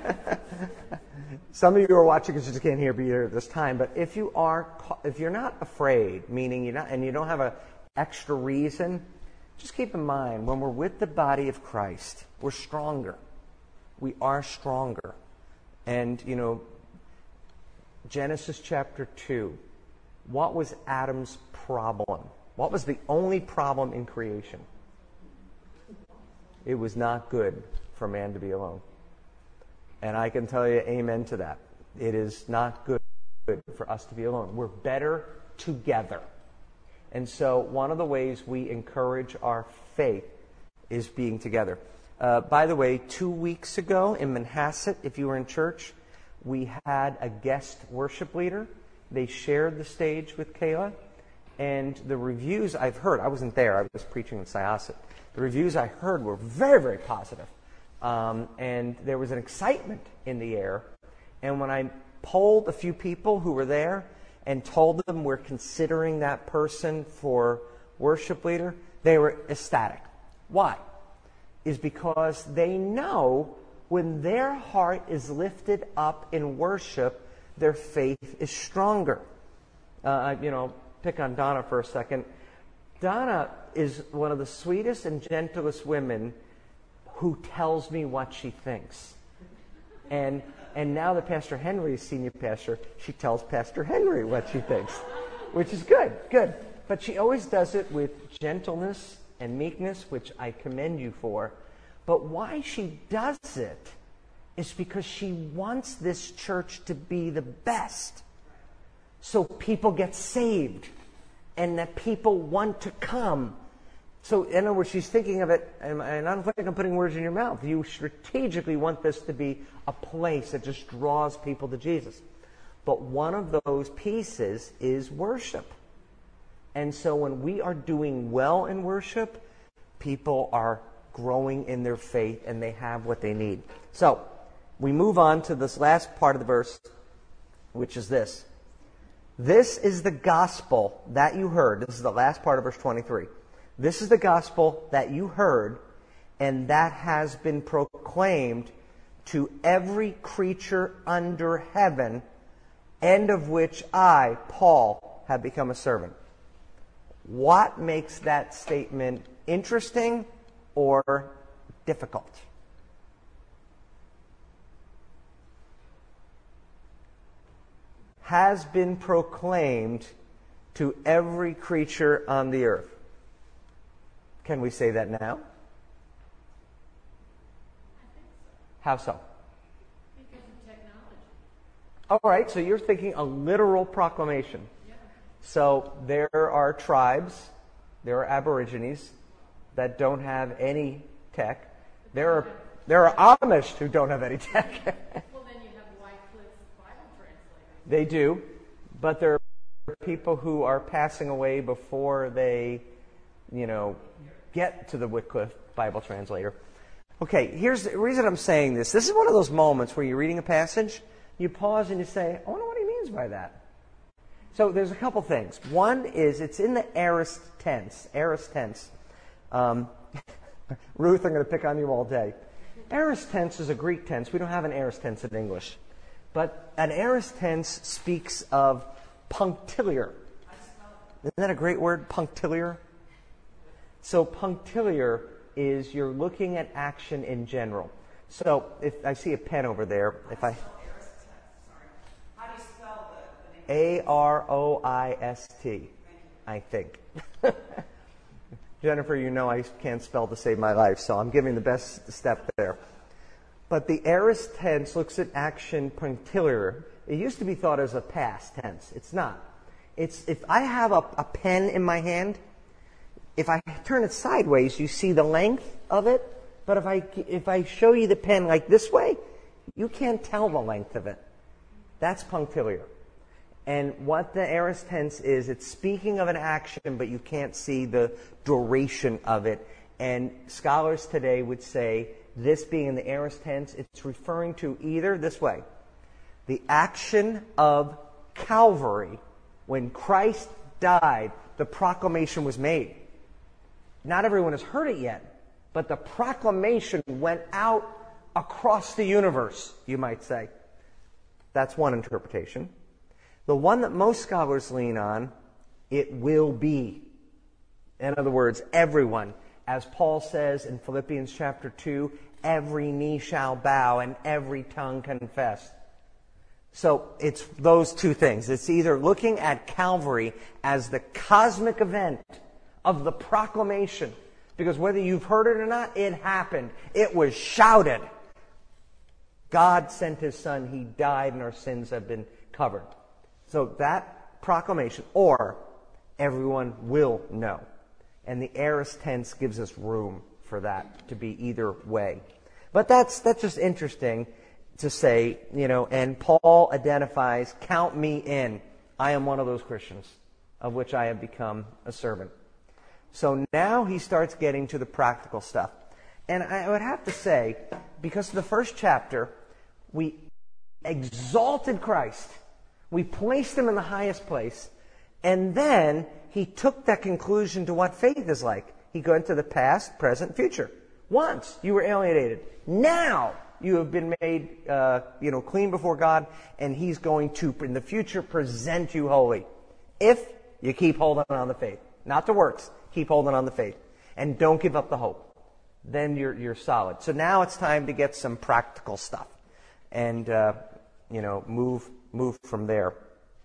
Some of you are watching because you just can't be here at this time. But if you're not afraid, meaning and you don't have an extra reason, just keep in mind, when we're with the body of Christ, we're stronger. We are stronger. And, Genesis chapter 2, what was Adam's problem? What was the only problem in creation? It was not good for man to be alone. And I can tell you amen to that. It is not good for us to be alone. We're better together. And so one of the ways we encourage our faith is being together. By the way, 2 weeks ago in Manhasset, if you were in church, we had a guest worship leader. They shared the stage with Kayla. And the reviews I've heard, I wasn't there, I was preaching in Syosset. The reviews I heard were very, very positive. And there was an excitement in the air. And when I polled a few people who were there and told them we're considering that person for worship leader, they were ecstatic. Why? Is because they know when their heart is lifted up in worship, their faith is stronger. Pick on Donna for a second. Donna is one of the sweetest and gentlest women who tells me what she thinks. And now that Pastor Henry is senior pastor, she tells Pastor Henry what she thinks, which is good. But she always does it with gentleness and meekness, which I commend you for. But why she does it is because she wants this church to be the best, so people get saved and that people want to come. So in other words, she's thinking of it, and I don't think I'm putting words in your mouth. You strategically want this to be a place that just draws people to Jesus. But one of those pieces is worship. And so when we are doing well in worship, people are growing in their faith and they have what they need. So we move on to this last part of the verse, which is this. This is the gospel that you heard. This is the last part of verse 23. This is the gospel that you heard, and that has been proclaimed to every creature under heaven, and of which I, Paul, have become a servant. What makes that statement interesting or difficult? has been proclaimed to every creature on the earth. Can we say that now? How so? Because of technology. All right, so you're thinking a literal proclamation. Yeah. So there are tribes, there are Aborigines that don't have any tech. There are Amish who don't have any tech. Well, then you have Wycliffe's Bible translator. They do, but there are people who are passing away before they, get to the Wycliffe Bible translator. Okay, here's the reason I'm saying this. This is one of those moments where you're reading a passage, you pause and you say, I wonder what he means by that. So there's a couple things. One is it's in the aorist tense. Aorist tense. Ruth, I'm going to pick on you all day. Aorist tense is a Greek tense. We don't have an aorist tense in English. But an aorist tense speaks of punctiliar. Isn't that a great word, punctiliar? So punctiliar is you're looking at action in general. So if I see a pen over there, if I... How do you spell the name? Aroist, I think. Jennifer, I can't spell to save my life, so I'm giving the best step there. But the aorist tense looks at action punctiliar. It used to be thought as a past tense. It's not. It's if I have a pen in my hand, if I turn it sideways, you see the length of it. But if I show you the pen like this way, you can't tell the length of it. That's punctiliar. And what the aorist tense is, it's speaking of an action, but you can't see the duration of it. And scholars today would say, this being in the aorist tense, it's referring to either this way, the action of Calvary. When Christ died, the proclamation was made. Not everyone has heard it yet, but the proclamation went out across the universe, you might say. That's one interpretation. The one that most scholars lean on, it will be. In other words, everyone. As Paul says in Philippians chapter 2, every knee shall bow and every tongue confess. So it's those two things. It's either looking at Calvary as the cosmic event of the proclamation, because whether you've heard it or not, it happened. It was shouted. God sent His Son. He died and our sins have been covered. So that proclamation, or everyone will know. And the aorist tense gives us room for that to be either way. But that's just interesting to say, and Paul identifies, count me in. I am one of those Christians of which I have become a servant. So now he starts getting to the practical stuff. And I would have to say, because of the first chapter, we exalted Christ. We placed Him in the highest place. And then he took that conclusion to what faith is like. He went to the past, present, future. Once you were alienated. Now you have been made clean before God, and He's going to, in the future, present you holy. If you keep holding on the faith. Not the works. Keep holding on the faith. And don't give up the hope. Then you're solid. So now it's time to get some practical stuff. And, move from there.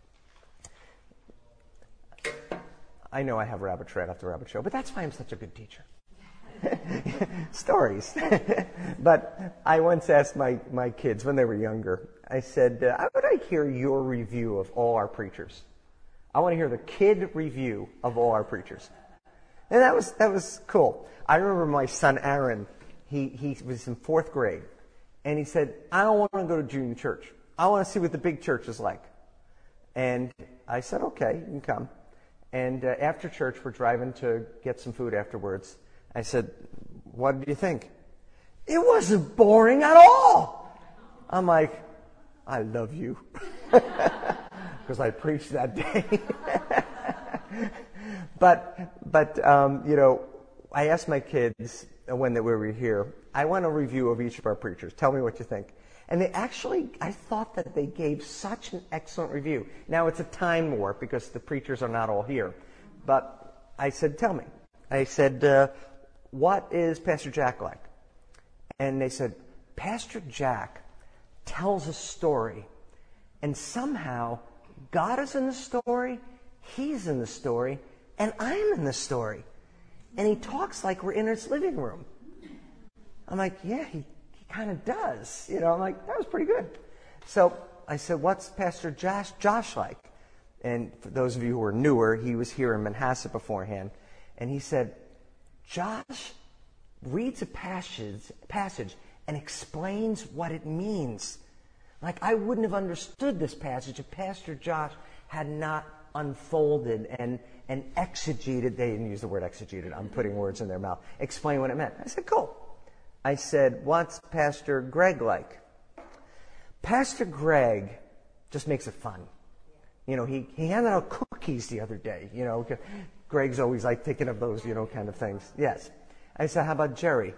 I know I have rabbit trail after rabbit trail, but that's why I'm such a good teacher. Stories. But I once asked my kids when they were younger, I said, how would I hear your review of all our preachers? I want to hear the kid review of all our preachers. And that was cool. I remember my son Aaron, he was in 4th grade, and he said, I don't want to go to junior church. I want to see what the big church is like. And I said, okay, you can come. And after church, we're driving to get some food afterwards. I said, what did you think? It wasn't boring at all. I'm like, I love you. Because I preached that day. But I asked my kids when we were here, I want a review of each of our preachers. Tell me what you think. And I thought that they gave such an excellent review. Now, it's a time warp because the preachers are not all here. But I said, tell me. I said, what is Pastor Jack like? And they said, Pastor Jack tells a story, and somehow God is in the story, he's in the story, and I'm in the story. And he talks like we're in his living room. I'm like, yeah, he kind of does. I'm like, that was pretty good. So I said, what's Pastor Josh like? And for those of you who are newer, he was here in Manhasset beforehand. And he said, Josh reads a passage and explains what it means. Like, I wouldn't have understood this passage if Pastor Josh had not unfolded and exegeted. They didn't use the word exegeted. I'm putting words in their mouth. Explain what it meant. I said, cool. I said, what's Pastor Greg like? Pastor Greg just makes it fun. He handed out cookies the other day. Greg's always like thinking of those, kind of things. Yes. I said, how about Jerry?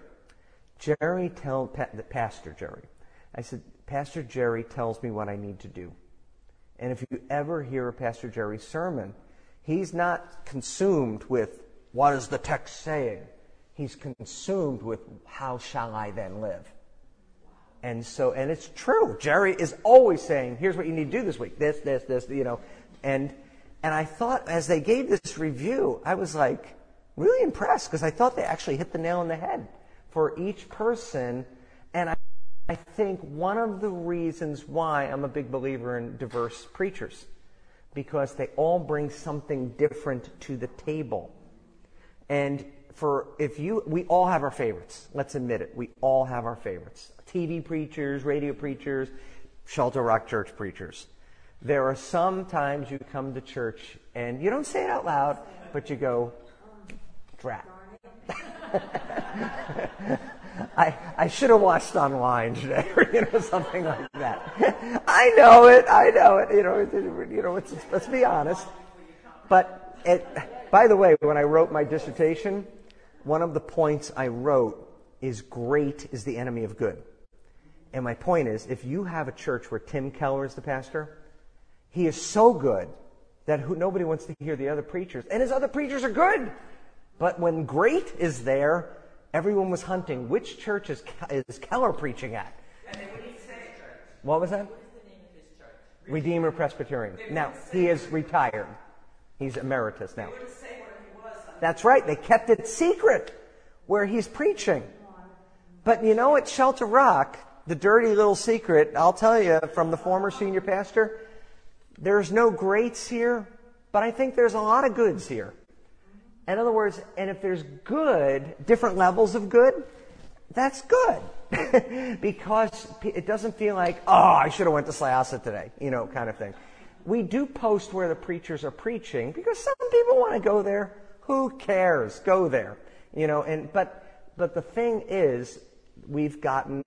Pastor Jerry. I said, Pastor Jerry tells me what I need to do. And if you ever hear a Pastor Jerry sermon, he's not consumed with what is the text saying. He's consumed with how shall I then live. And it's true. Jerry is always saying, here's what you need to do this week. This, And I thought as they gave this review, I was like really impressed because I thought they actually hit the nail on the head for each person. And I think one of the reasons why I'm a big believer in diverse preachers, because they all bring something different to the table. And we all have our favorites. Let's admit it. We all have our favorites. TV preachers, radio preachers, Shelter Rock Church preachers. There are some times you come to church and you don't say it out loud, but you go, drat. I should have watched online today, or something like that. I know it. Let's be honest. But by the way, when I wrote my dissertation, one of the points I wrote is great is the enemy of good. And my point is, if you have a church where Tim Keller is the pastor, he is so good that nobody wants to hear the other preachers. And his other preachers are good. But when great is there, everyone was hunting. Which church is Keller preaching at? And they wouldn't say church. What was that? What is the name of his church? Redeemer Presbyterian. Now, he is retired. He's emeritus now. They wouldn't say where he was. That's right. They kept it secret where he's preaching. But at Shelter Rock, the dirty little secret, I'll tell you from the former senior pastor, there's no greats here, but I think there's a lot of goods here. In other words, and if there's good, different levels of good, that's good. Because it doesn't feel like, I should have went to Syosset today, kind of thing. We do post where the preachers are preaching because some people want to go there. Who cares? Go there. But the thing is, we've gotten,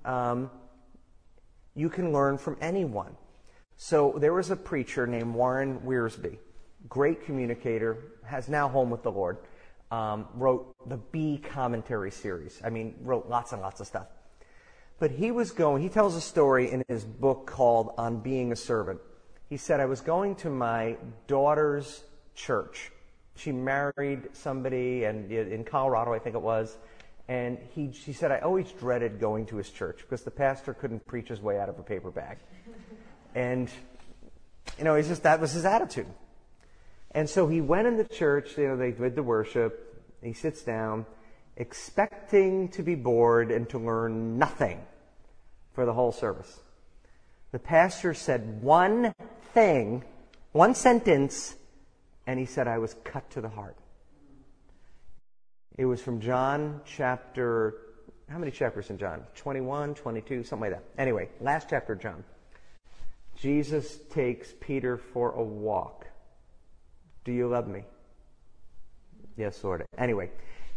you can learn from anyone. So there was a preacher named Warren Wiersbe, great communicator, has now home with the Lord, wrote the B commentary series. Wrote lots and lots of stuff. But he tells a story in his book called On Being a Servant. He said, I was going to my daughter's church. She married somebody in Colorado, I think it was. And she said, I always dreaded going to his church because the pastor couldn't preach his way out of a paper bag. And, that was his attitude. And so he went in the church, they did the worship. He sits down, expecting to be bored and to learn nothing for the whole service. The pastor said one thing, one sentence, and he said, I was cut to the heart. It was from John chapter, how many chapters in John? 21, 22, something like that. Anyway, last chapter of John. Jesus takes Peter for a walk. Do you love me? Yes, Lord. Anyway,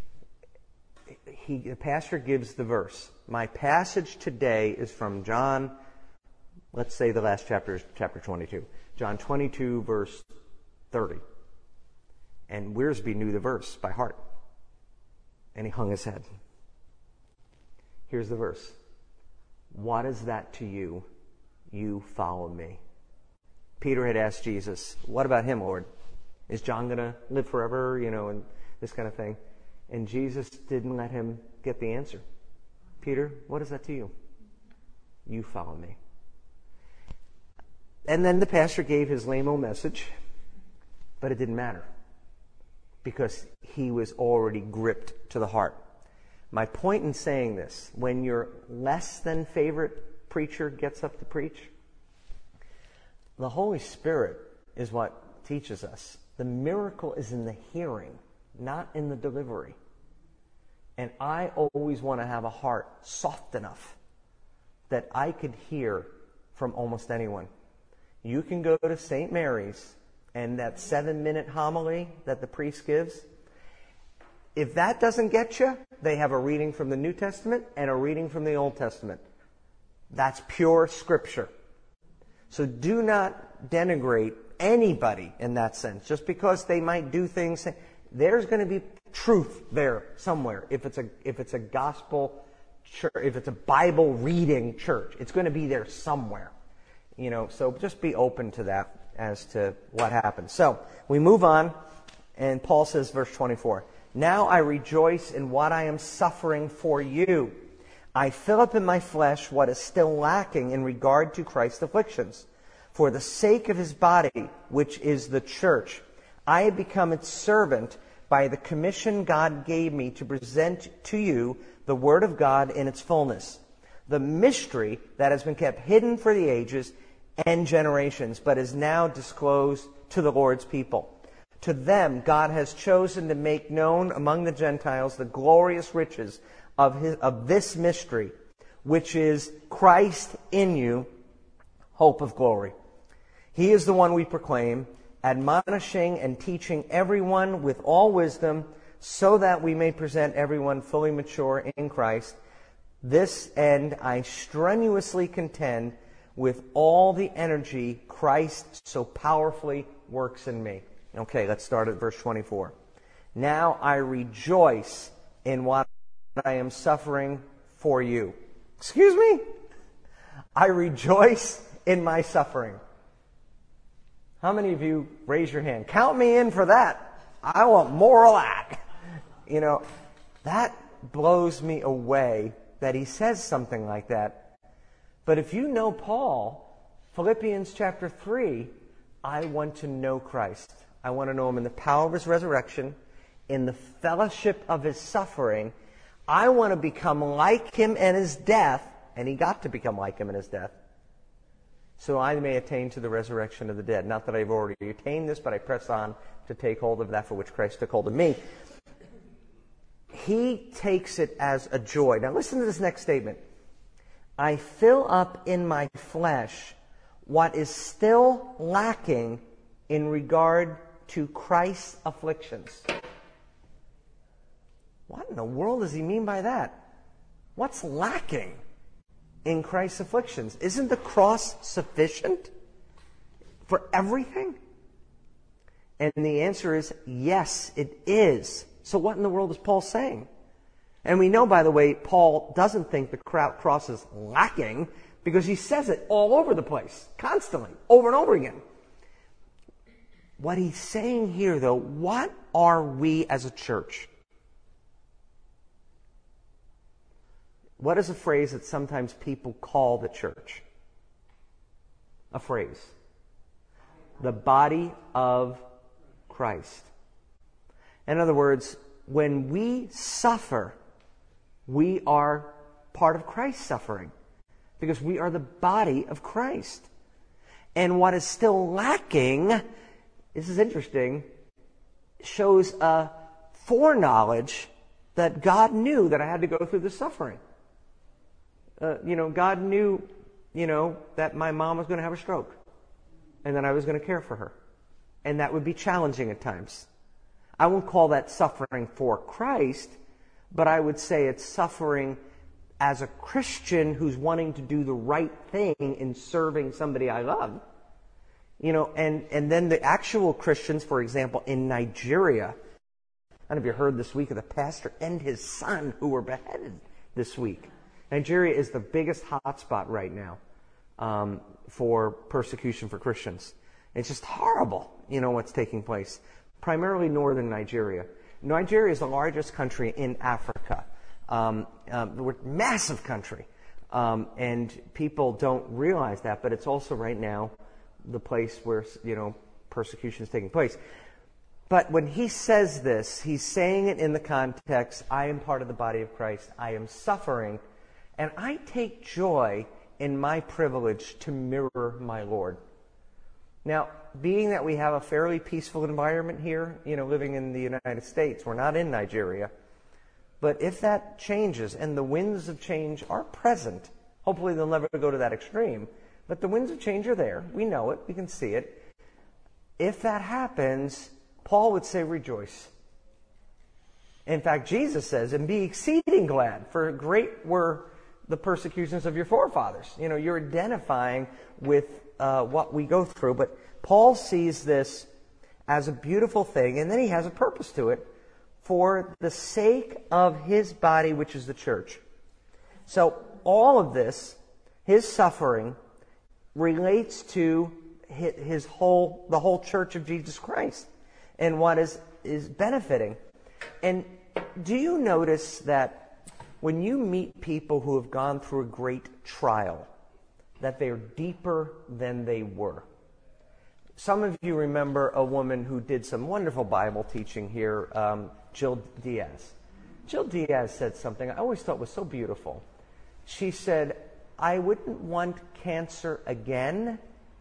the pastor gives the verse. My passage today is from John, let's say the last chapter is chapter 22. John 22, verse 30. And Wiersbe knew the verse by heart. And he hung his head. Here's the verse. What is that to you? You follow me. Peter had asked Jesus, what about him, Lord? Is John going to live forever? And this kind of thing. And Jesus didn't let him get the answer. Peter, what is that to you? You follow me. And then the pastor gave his lame-o message, but it didn't matter because he was already gripped to the heart. My point in saying this, when your less than favorite preacher gets up to preach, the Holy Spirit is what teaches us. The miracle is in the hearing, not in the delivery. And I always want to have a heart soft enough that I could hear from almost anyone. You can go to St. Mary's and that 7-minute homily that the priest gives, if that doesn't get you, they have a reading from the New Testament and a reading from the Old Testament. That's pure Scripture. So do not denigrate anybody in that sense. Just because they might do things, there's going to be truth there somewhere. If it's a gospel church, if it's a Bible reading church, it's going to be there somewhere. So just be open to that as to what happens. So we move on, and Paul says, verse 24, "Now I rejoice in what I am suffering for you. I fill up in my flesh what is still lacking in regard to Christ's afflictions. For the sake of his body, which is the church, I have become its servant by the commission God gave me to present to you the word of God in its fullness, the mystery that has been kept hidden for the ages and generations, but is now disclosed to the Lord's people. To them God has chosen to make known among the Gentiles the glorious riches of this mystery, which is Christ in you, hope of glory. He is the one we proclaim, admonishing and teaching everyone with all wisdom, so that we may present everyone fully mature in Christ. This end I strenuously contend with all the energy Christ so powerfully works in me." Okay, let's start at verse 24. "Now I rejoice in what I am suffering for you." Excuse me? I rejoice in my suffering. How many of you raise your hand? Count me in for that. I want more of that. That blows me away that he says something like that. But if you know Paul, Philippians chapter 3, I want to know Christ. I want to know him in the power of his resurrection, in the fellowship of his suffering. I want to become like him in his death, and he got to become like him in his death, so I may attain to the resurrection of the dead. Not that I've already attained this, but I press on to take hold of that for which Christ took hold of me. He takes it as a joy. Now listen to this next statement. "I fill up in my flesh what is still lacking in regard to Christ's afflictions." What in the world does he mean by that? What's lacking in Christ's afflictions? Isn't the cross sufficient for everything? And the answer is yes, it is. So what in the world is Paul saying? And we know, by the way, Paul doesn't think the cross is lacking because he says it all over the place, constantly, over and over again. What he's saying here, though, what are we as a church? What is a phrase that sometimes people call the church? A phrase. The body of Christ. In other words, when we suffer, we are part of Christ's suffering because we are the body of Christ. And what is still lacking, this is interesting, shows a foreknowledge that God knew that I had to go through the suffering. God knew, that my mom was going to have a stroke and that I was going to care for her. And that would be challenging at times. I won't call that suffering for Christ, but I would say it's suffering as a Christian who's wanting to do the right thing in serving somebody I love. And then the actual Christians, for example, in Nigeria. I don't know if you heard this week of the pastor and his son who were beheaded this week. Nigeria is the biggest hotspot right now for persecution for Christians. It's just horrible, what's taking place. Primarily northern Nigeria. Nigeria is the largest country in Africa. We're a massive country. And people don't realize that, but it's also right now the place where, persecution is taking place. But when he says this, he's saying it in the context, I am part of the body of Christ. I am suffering, and I take joy in my privilege to mirror my Lord. Now, being that we have a fairly peaceful environment here, living in the United States, we're not in Nigeria. But if that changes, and the winds of change are present, hopefully they'll never go to that extreme, but the winds of change are there. We know it. We can see it. If that happens, Paul would say, rejoice. In fact, Jesus says, and be exceeding glad, for great were the persecutions of your forefathers. You're identifying with what we go through. But Paul sees this as a beautiful thing, and then he has a purpose to it, for the sake of his body, which is the church. So all of this, his suffering, relates to the whole church of Jesus Christ and what is benefiting. And do you notice that when you meet people who have gone through a great trial, that they are deeper than they were? Some of you remember a woman who did some wonderful Bible teaching here, Jill Diaz. Jill Diaz said something I always thought was so beautiful. She said, I wouldn't want cancer again,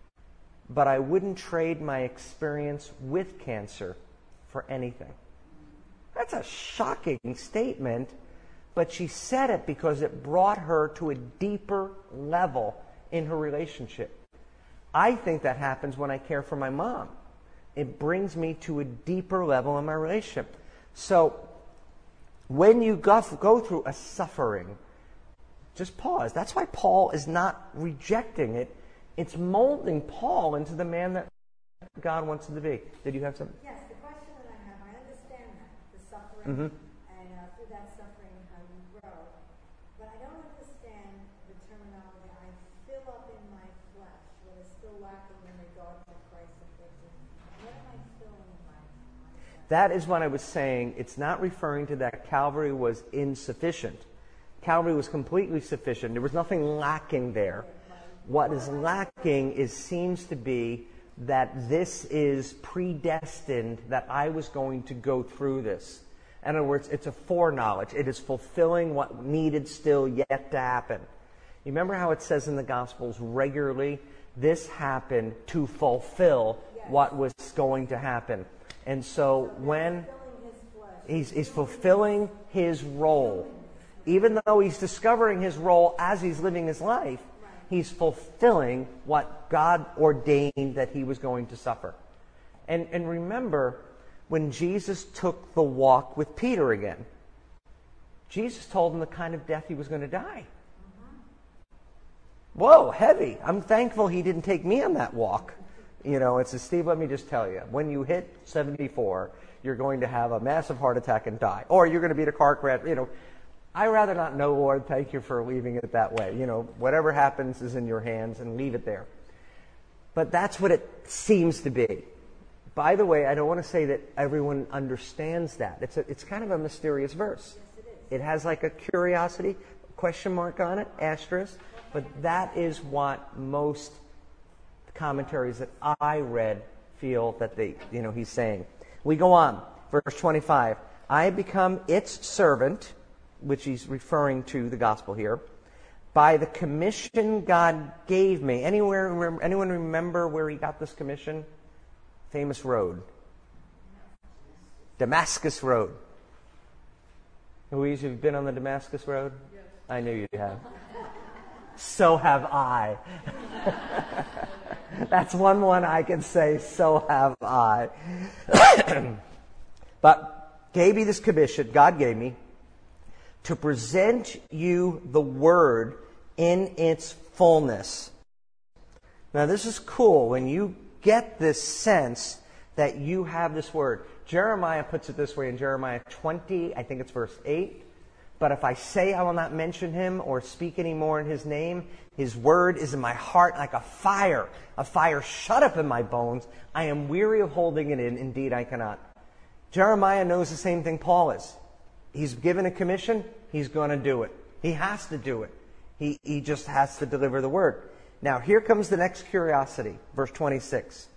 but I wouldn't trade my experience with cancer for anything. That's a shocking statement, but she said it because it brought her to a deeper level in her relationship. I think that happens when I care for my mom. It brings me to a deeper level in my relationship. So when you go through a suffering, just pause. That's why Paul is not rejecting it. It's molding Paul into the man that God wants him to be. Did you have something? Yes, the question that I have, I understand that, the suffering, and through that suffering how you grow. But I don't understand the terminology, I fill up in my flesh, what is still lacking in regard to Christ's affliction. What am I filling in my flesh? That is what I was saying. It's not referring to that Calvary was insufficient. Calvary was completely sufficient. There was nothing lacking there. What is lacking seems to be that this is predestined, that I was going to go through this. In other words, it's a foreknowledge. It is fulfilling what needed still yet to happen. You remember how it says in the Gospels regularly, this happened to fulfill what was going to happen. And so when he's fulfilling his role, even though he's discovering his role as he's living his life, he's fulfilling what God ordained that he was going to suffer. And remember, when Jesus took the walk with Peter again, Jesus told him the kind of death he was going to die. Whoa, heavy. I'm thankful he didn't take me on that walk. It says, Steve, let me just tell you, when you hit 74, you're going to have a massive heart attack and die. Or you're going to be in a car crash, I rather not know, Lord. Thank you for leaving it that way. Whatever happens is in your hands, and leave it there. But that's what it seems to be. By the way, I don't want to say that everyone understands that. It's kind of a mysterious verse. Yes, it is. It has like a curiosity, question mark on it, asterisk. But that is what most commentaries that I read feel that he's saying. We go on. Verse 25. I have become its servant, which he's referring to the gospel here, by the commission God gave me. Anyone remember where he got this commission? Famous road. Damascus Road. Louise, have you been on the Damascus Road? Yes. I knew you have. So have I. That's one I can say, so have I. But gave me this commission, God gave me, to present you the word in its fullness. Now this is cool when you get this sense that you have this word. Jeremiah puts it this way in Jeremiah 20, I think it's verse 8. But if I say I will not mention him or speak any more in his name, his word is in my heart like a fire shut up in my bones. I am weary of holding it in. Indeed, I cannot. Jeremiah knows the same thing Paul is. He's given a commission. He's going to do it. He has to do it. He just has to deliver the word. Now, here comes the next curiosity. Verse 26.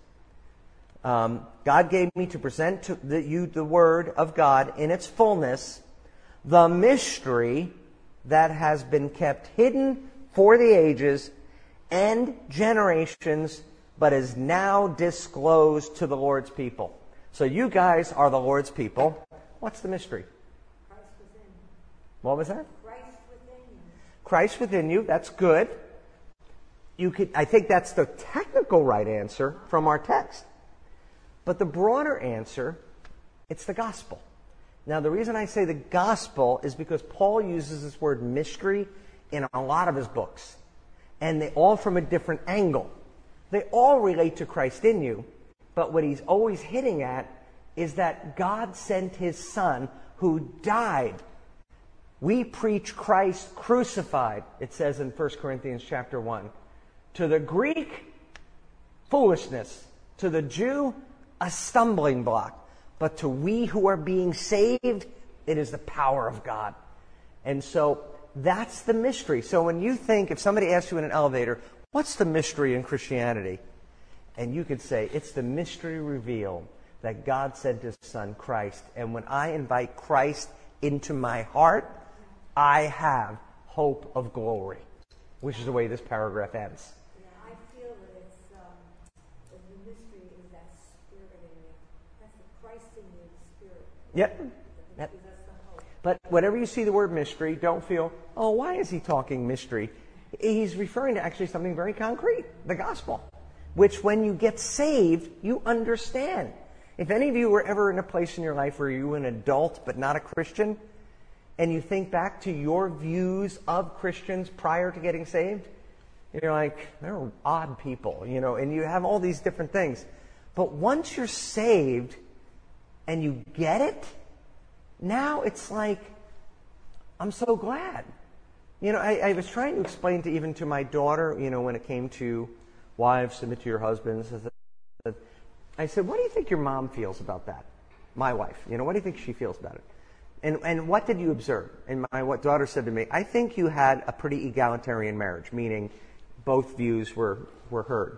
God gave me to present to you the word of God in its fullness, the mystery that has been kept hidden for the ages and generations, but is now disclosed to the Lord's people. So you guys are the Lord's people. What's the mystery? Christ within you. What was that? Christ within you. Christ within you. That's good. I think that's the technical right answer from our text. But the broader answer, it's the gospel. Now, the reason I say the gospel is because Paul uses this word mystery in a lot of his books. And they all from a different angle. They all relate to Christ in you. But what he's always hitting at is that God sent his Son who died. We preach Christ crucified, it says in 1 Corinthians chapter 1. To the Greek, foolishness. To the Jew, a stumbling block. But to we who are being saved, it is the power of God. And so that's the mystery. So when you think, if somebody asks you in an elevator, what's the mystery in Christianity? And you could say, it's the mystery revealed that God sent his Son, Christ. And when I invite Christ into my heart, I have hope of glory, which is the way this paragraph ends. Yeah, I feel that it's that the mystery is that spirit in you. That's the Christ in you, the spirit. Yep. That gives us the hope. But whenever you see the word mystery, don't feel, oh, why is he talking mystery? He's referring to actually something very concrete, the gospel, which when you get saved, you understand. If any of you were ever in a place in your life where you were an adult but not a Christian, and you think back to your views of Christians prior to getting saved, you're like, they're odd people, and you have all these different things. But once you're saved and you get it, now it's like, I'm so glad. I was trying to explain even to my daughter, when it came to wives, submit to your husbands. I said, what do you think your mom feels about that? My wife, what do you think she feels about it? And what did you observe? And my daughter said to me, I think you had a pretty egalitarian marriage, meaning both views were heard.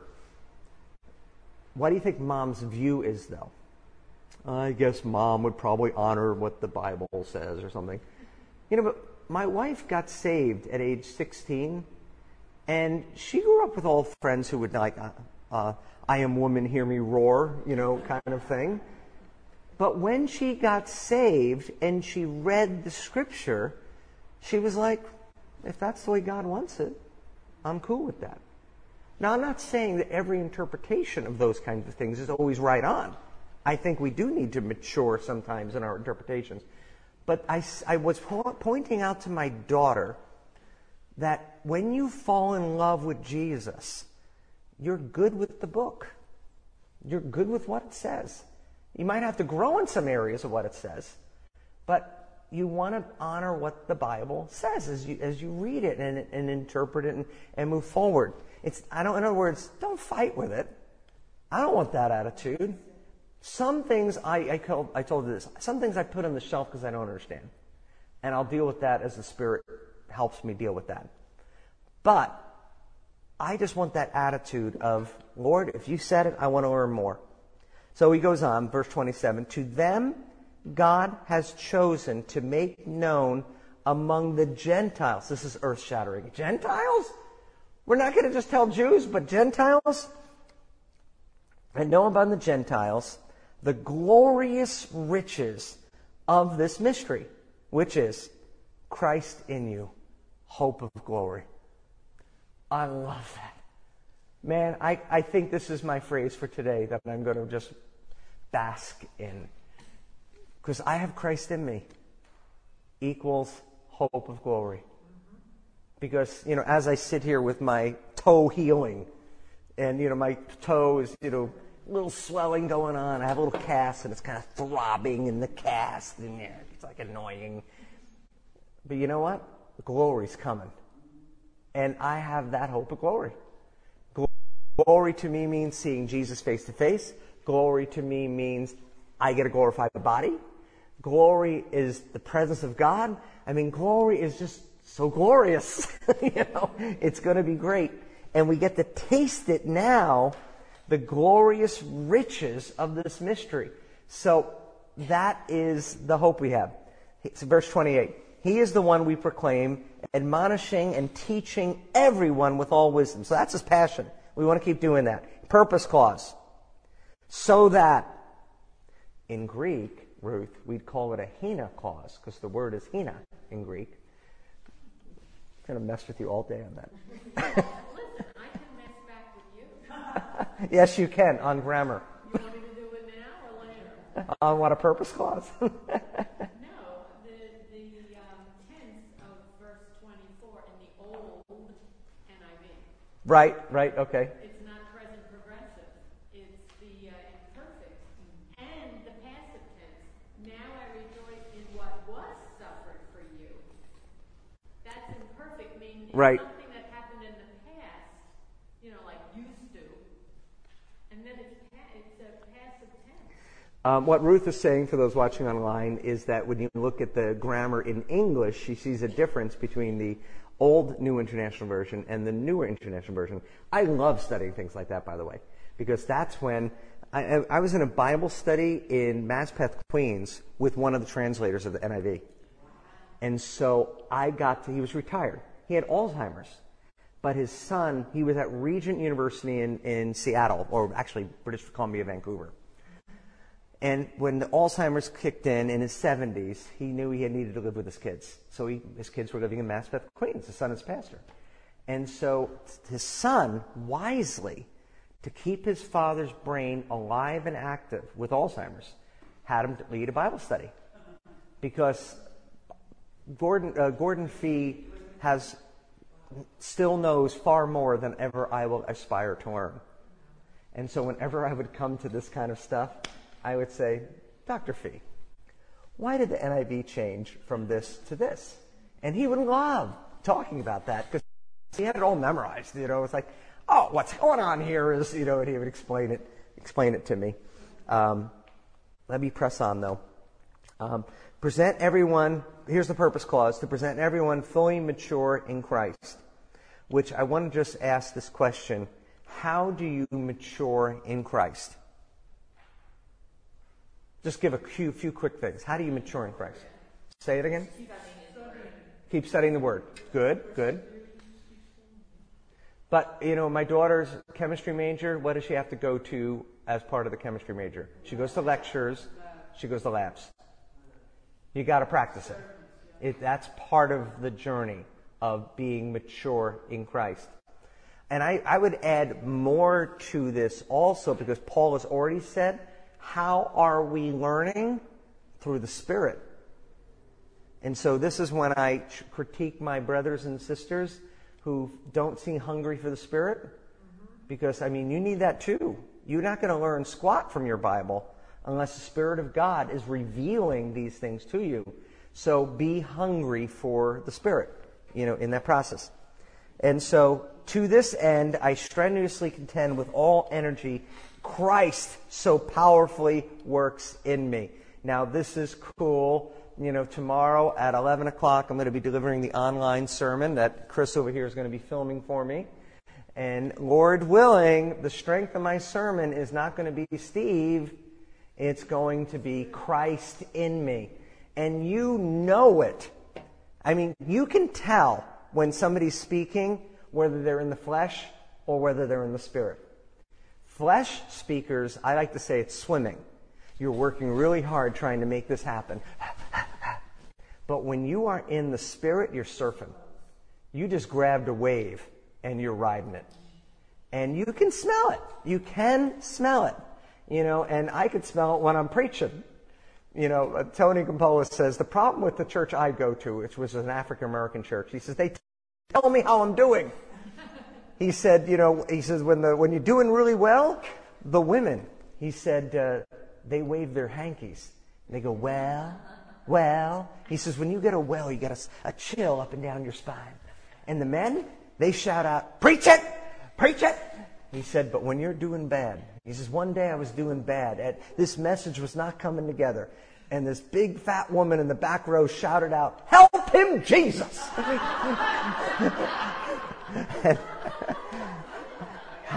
What do you think mom's view is, though? I guess mom would probably honor what the Bible says or something. But my wife got saved at age 16, and she grew up with all friends who would like, I am woman, hear me roar, kind of thing. But when she got saved and she read the scripture, she was like, if that's the way God wants it, I'm cool with that. Now, I'm not saying that every interpretation of those kinds of things is always right on. I think we do need to mature sometimes in our interpretations. But I was pointing out to my daughter that when you fall in love with Jesus, you're good with the book. You're good with what it says. You might have to grow in some areas of what it says, but you want to honor what the Bible says as you read it and interpret it and move forward. In other words, don't fight with it. I don't want that attitude. Some things I told you this. Some things I put on the shelf because I don't understand, and I'll deal with that as the Spirit helps me deal with that. But I just want that attitude of, Lord, if you said it, I want to learn more. So he goes on, verse 27, to them God has chosen to make known among the Gentiles. This is earth-shattering. Gentiles? We're not going to just tell Jews, but Gentiles? And know among the Gentiles the glorious riches of this mystery, which is Christ in you, hope of glory. I love that. Man, I think this is my phrase for today that I'm going to just bask in. Because I have Christ in me equals hope of glory. Because, as I sit here with my toe healing, and, my toe is, a little swelling going on. I have a little cast, and it's kind of throbbing in the cast, and it's like annoying. But you know what? The glory's coming. And I have that hope of glory. Glory to me means seeing Jesus face to face. Glory to me means I get a glorified body. Glory is the presence of God. Glory is just so glorious. It's going to be great. And we get to taste it now, the glorious riches of this mystery. So that is the hope we have. It's verse 28. He is the one we proclaim, admonishing and teaching everyone with all wisdom. So that's his passion. We want to keep doing that. Purpose clause. So that, in Greek, Ruth, we'd call it a hina clause, because the word is hina in Greek. I'm going to mess with you all day on that. Listen, I can mess back with you. Yes, you can, on grammar. You want me to do it now or later? On what, a purpose clause? No, the tense of verse 24 in the old NIV. Right, okay. It's not present progressive. It's the imperfect and the passive tense. Now I rejoice in what was suffered for you. That's imperfect, meaning Right. something that happened in the past, like used to. And then it's a passive tense. What Ruth is saying, for those watching online, is that when you look at the grammar in English, she sees a difference between the old New International Version and the newer International Version. I love studying things like that, by the way, because that's when I was in a Bible study in Maspeth, Queens, with one of the translators of the NIV. And so he was retired. He had Alzheimer's. But his son, he was at Regent University in Seattle, or actually British Columbia, Vancouver. And when the Alzheimer's kicked in his 70s, he knew he needed to live with his kids. So his kids were living in Maspeth, Queens. His son is pastor. And so his son, wisely, to keep his father's brain alive and active with Alzheimer's, had him lead a Bible study. Because Gordon Fee still knows far more than ever I will aspire to learn. And so whenever I would come to this kind of stuff, I would say, Dr. Fee, why did the NIV change from this to this? And he would love talking about that because he had it all memorized. It's like, oh, what's going on here is, and he would explain it to me. Let me press on, though. Present everyone, here's the purpose clause, to present everyone fully mature in Christ, which I want to just ask this question. How do you mature in Christ? Just give a few quick things. How do you mature in Christ? Say it again. Keep studying the Word. Good. But, my daughter's chemistry major, what does she have to go to as part of the chemistry major? She goes to lectures. She goes to labs. You got to practice it. That's part of the journey of being mature in Christ. And I would add more to this also, because Paul has already said, how are we learning? Through the Spirit. And so this is when I critique my brothers and sisters who don't seem hungry for the Spirit. Because, you need that too. You're not going to learn squat from your Bible unless the Spirit of God is revealing these things to you. So be hungry for the Spirit, in that process. And so, to this end, I strenuously contend with all energy, Christ so powerfully works in me. Now, this is cool. Tomorrow at 11 o'clock, I'm going to be delivering the online sermon that Chris over here is going to be filming for me. And Lord willing, the strength of my sermon is not going to be Steve. It's going to be Christ in me. And you know it. You can tell when somebody's speaking whether they're in the flesh or whether they're in the Spirit. Flesh speakers, I like to say it's swimming. You're working really hard trying to make this happen. But when you are in the Spirit, you're surfing. You just grabbed a wave and you're riding it. And you can smell it. You can smell it. And I could smell it when I'm preaching. Tony Gampola says, the problem with the church I go to, which was an African-American church, he says, they tell me how I'm doing. He said, when you're doing really well, the women, he said, they wave their hankies. They go, well. He says, when you get you get a chill up and down your spine. And the men, they shout out, preach it! He said, but when you're doing bad, he says, one day I was doing bad. This message was not coming together. And this big fat woman in the back row shouted out, help him, Jesus!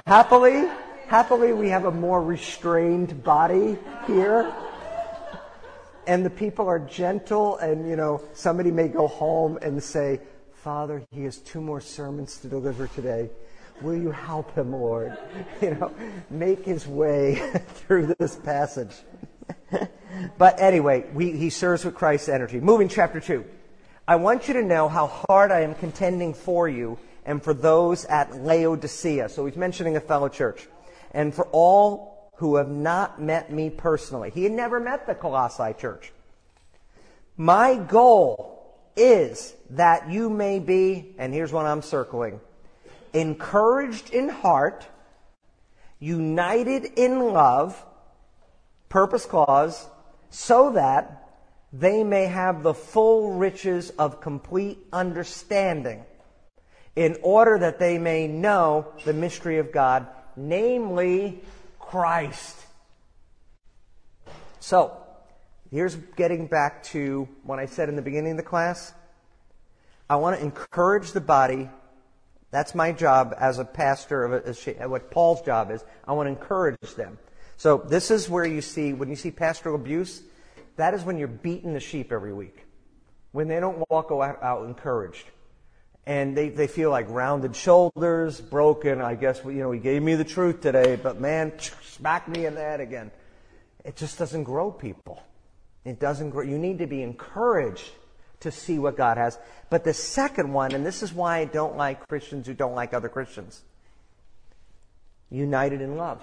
Happily, we have a more restrained body here. And the people are gentle, and, somebody may go home and say, Father, he has 2 more sermons to deliver today. Will you help him, Lord? Make his way through this passage. But anyway, he serves with Christ's energy. Moving chapter 2. I want you to know how hard I am contending for you and for those at Laodicea. So he's mentioning a fellow church. And for all who have not met me personally. He had never met the Colossae church. My goal is that you may be, and here's what I'm circling, encouraged in heart, united in love, purpose clause, so that they may have the full riches of complete understanding, in order that they may know the mystery of God, namely Christ. So, here's getting back to what I said in the beginning of the class. I want to encourage the body. That's my job as a pastor, what Paul's job is. I want to encourage them. So this is where when you see pastoral abuse, that is when you're beating the sheep every week. When they don't walk out encouraged. And they feel like rounded shoulders, broken. I guess, he gave me the truth today, but man, smack me in the head again. It just doesn't grow people. It doesn't grow. You need to be encouraged to see what God has. But the second one, and this is why I don't like Christians who don't like other Christians, united in love.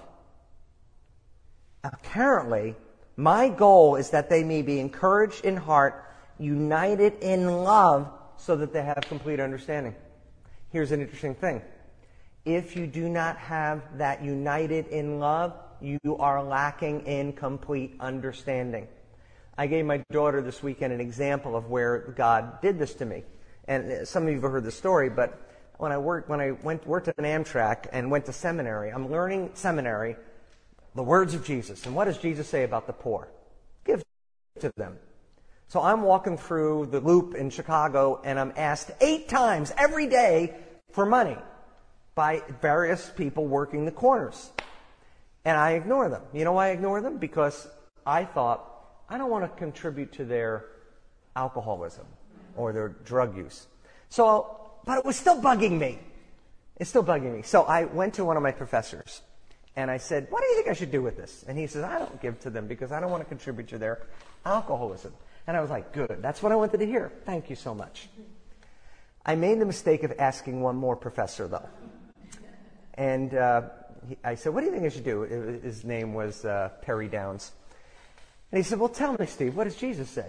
Apparently, my goal is that they may be encouraged in heart, united in love, so that they have complete understanding. Here's an interesting thing. If you do not have that united in love, you are lacking in complete understanding. I gave my daughter this weekend an example of where God did this to me. And some of you have heard the story, but when I worked at an Amtrak and went to seminary, I'm learning seminary the words of Jesus. And what does Jesus say about the poor? Give to them. So I'm walking through the Loop in Chicago, and I'm asked 8 times every day for money by various people working the corners. And I ignore them. You know why I ignore them? Because I thought, I don't want to contribute to their alcoholism or their drug use. But it was still bugging me. It's still bugging me. So I went to one of my professors, and I said, what do you think I should do with this? And he says, I don't give to them because I don't want to contribute to their alcoholism. And I was like, good. That's what I wanted to hear. Thank you so much. I made the mistake of asking one more professor, though. And I said, what do you think I should do? His name was Perry Downs. And he said, well, tell me, Steve, what does Jesus say?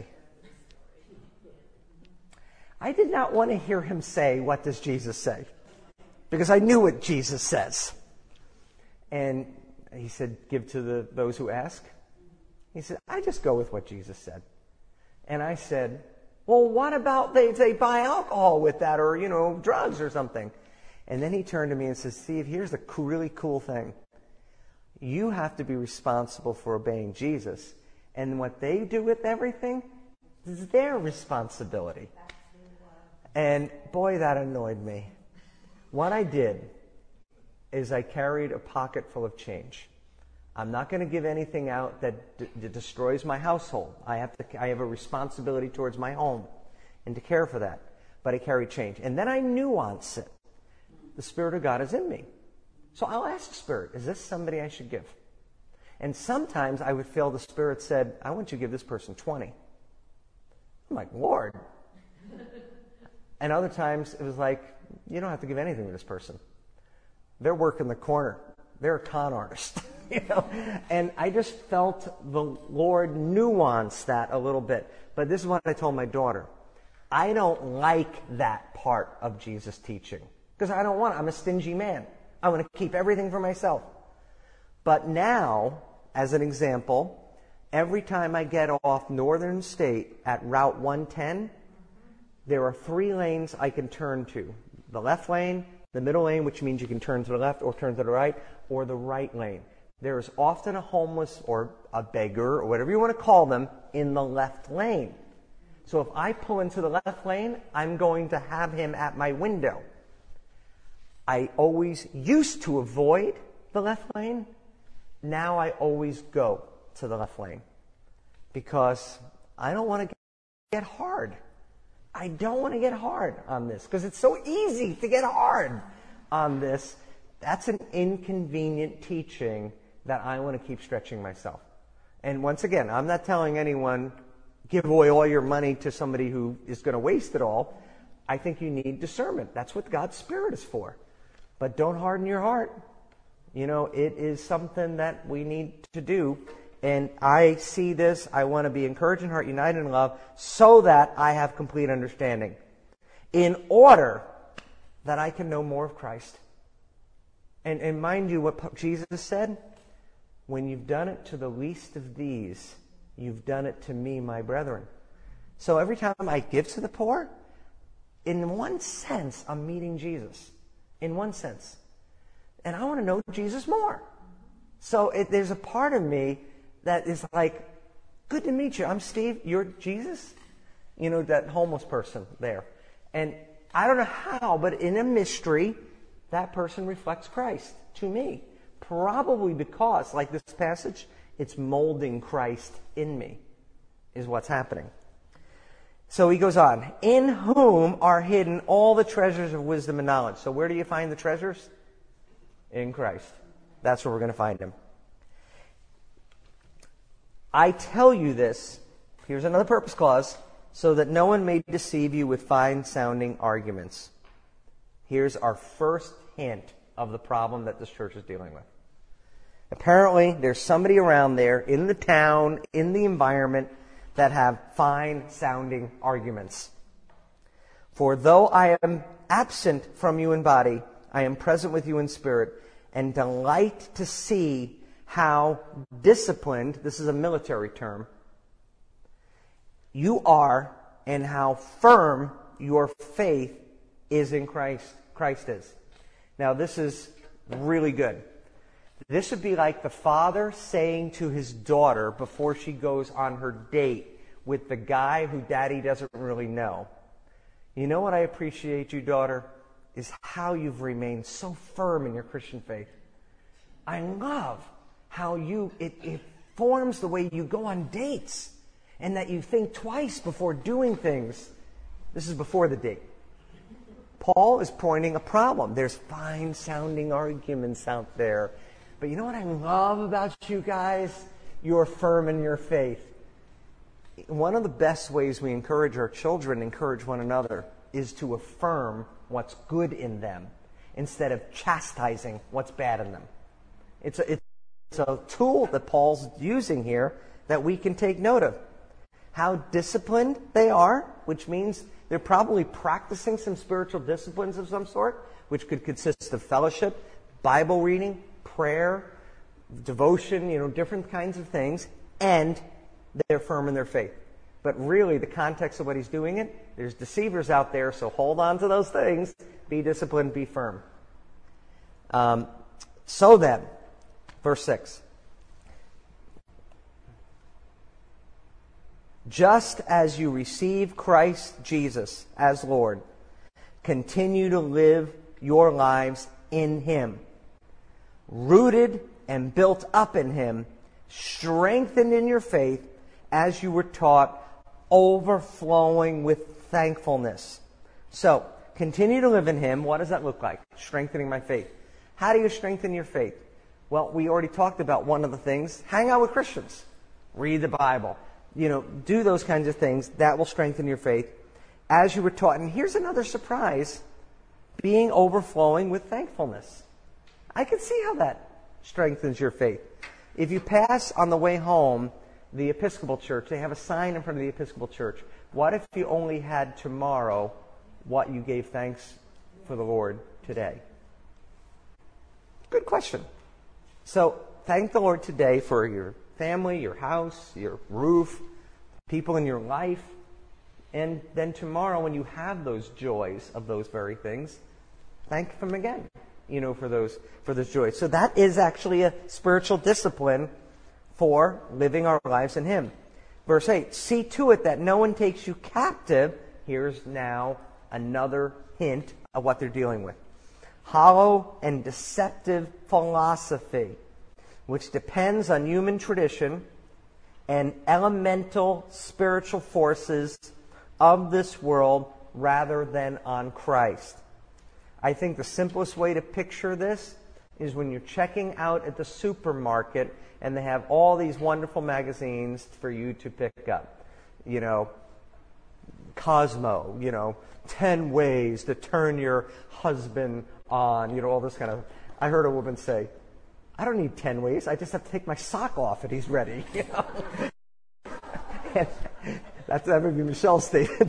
I did not want to hear him say, what does Jesus say? Because I knew what Jesus says. And he said, give to those who ask. He said, I just go with what Jesus said. And I said, well, what about they buy alcohol with that or, drugs or something? And then he turned to me and said, Steve, here's the really cool thing. You have to be responsible for obeying Jesus. And what they do with everything is their responsibility. And boy, that annoyed me. What I did is I carried a pocket full of change. I'm not going to give anything out that destroys my household. I have a responsibility towards my home and to care for that. But I carry change. And then I nuance it. The Spirit of God is in me. So I'll ask the Spirit, is this somebody I should give? And sometimes I would feel the Spirit said, I want you to give this person 20. I'm like, Lord. And other times it was like, you don't have to give anything to this person. They're working the corner. They're a con artist. And I just felt the Lord nuance that a little bit. But this is what I told my daughter. I don't like that part of Jesus' teaching. Because I don't want it. I'm a stingy man. I want to keep everything for myself. But now, as an example, every time I get off Northern State at Route 110, there are 3 lanes I can turn to. The left lane, the middle lane, which means you can turn to the left or turn to the right, or the right lane. There is often a homeless or a beggar or whatever you want to call them in the left lane. So if I pull into the left lane, I'm going to have him at my window. I always used to avoid the left lane, now I always go to the left lane because I don't want to get hard. I don't want to get hard on this because it's so easy to get hard on this. That's an inconvenient teaching that I want to keep stretching myself. And once again, I'm not telling anyone, give away all your money to somebody who is going to waste it all. I think you need discernment. That's what God's Spirit is for. But don't harden your heart. You know, it is something that we need to do. And I see this. I want to be encouraged in heart, united in love, so that I have complete understanding, in order that I can know more of Christ. And mind you, what Jesus said, when you've done it to the least of these, you've done it to me, my brethren. So every time I give to the poor, in one sense, I'm meeting Jesus. In one sense. And I want to know Jesus more. So there's a part of me that is like, good to meet you. I'm Steve. You're Jesus? You know, that homeless person there. And I don't know how, but in a mystery, that person reflects Christ to me. Probably because, like this passage, it's molding Christ in me, is what's happening. So he goes on, in whom are hidden all the treasures of wisdom and knowledge. So where do you find the treasures? In Christ. That's where we're going to find them. I tell you this, here's another purpose clause, so that no one may deceive you with fine-sounding arguments. Here's our first hint of the problem that this church is dealing with. Apparently, there's somebody around there in the town, in the environment, that have fine-sounding arguments. For though I am absent from you in body, I am present with you in spirit, and delight to see how disciplined, this is a military term, you are, and how firm your faith is in Christ is. Now, this is really good. This would be like the father saying to his daughter before she goes on her date with the guy who daddy doesn't really know. You know what I appreciate, you daughter, is how you've remained so firm in your Christian faith. I love how it forms the way you go on dates and that you think twice before doing things. This is before the date. Paul is pointing a problem. There's fine-sounding arguments out there. But you know what I love about you guys? You're firm in your faith. One of the best ways we encourage our children, encourage one another, is to affirm what's good in them instead of chastising what's bad in them. It's a tool that Paul's using here that we can take note of. How disciplined they are, which means they're probably practicing some spiritual disciplines of some sort, which could consist of fellowship, Bible reading, prayer, devotion, different kinds of things, and they're firm in their faith. But really, the context of what he's doing there's deceivers out there, so hold on to those things. Be disciplined, be firm. So then, verse 6. Just as you receive Christ Jesus as Lord, continue to live your lives in Him, rooted and built up in Him, strengthened in your faith as you were taught, overflowing with thankfulness. So, continue to live in Him. What does that look like? Strengthening my faith. How do you strengthen your faith? Well, we already talked about one of the things. Hang out with Christians. Read the Bible. Do those kinds of things. That will strengthen your faith as you were taught. And here's another surprise. Being overflowing with thankfulness. I can see how that strengthens your faith. If you pass on the way home the Episcopal Church, they have a sign in front of the Episcopal Church. What if you only had tomorrow what you gave thanks for the Lord today? Good question. So, thank the Lord today for your family, your house, your roof, people in your life. And then tomorrow, when you have those joys of those very things, thank Him again, for those joys. So that is actually a spiritual discipline for living our lives in Him. Verse 8, see to it that no one takes you captive. Here's now another hint of what they're dealing with. hollow and deceptive philosophy, which depends on human tradition and elemental spiritual forces of this world rather than on Christ. I think the simplest way to picture this is when you're checking out at the supermarket and they have all these wonderful magazines for you to pick up. You know, Cosmo, 10 ways to turn your husband on, all this kind of. I heard a woman say, I don't need 10 ways, I just have to take my sock off and he's ready. And that's maybe Michelle stated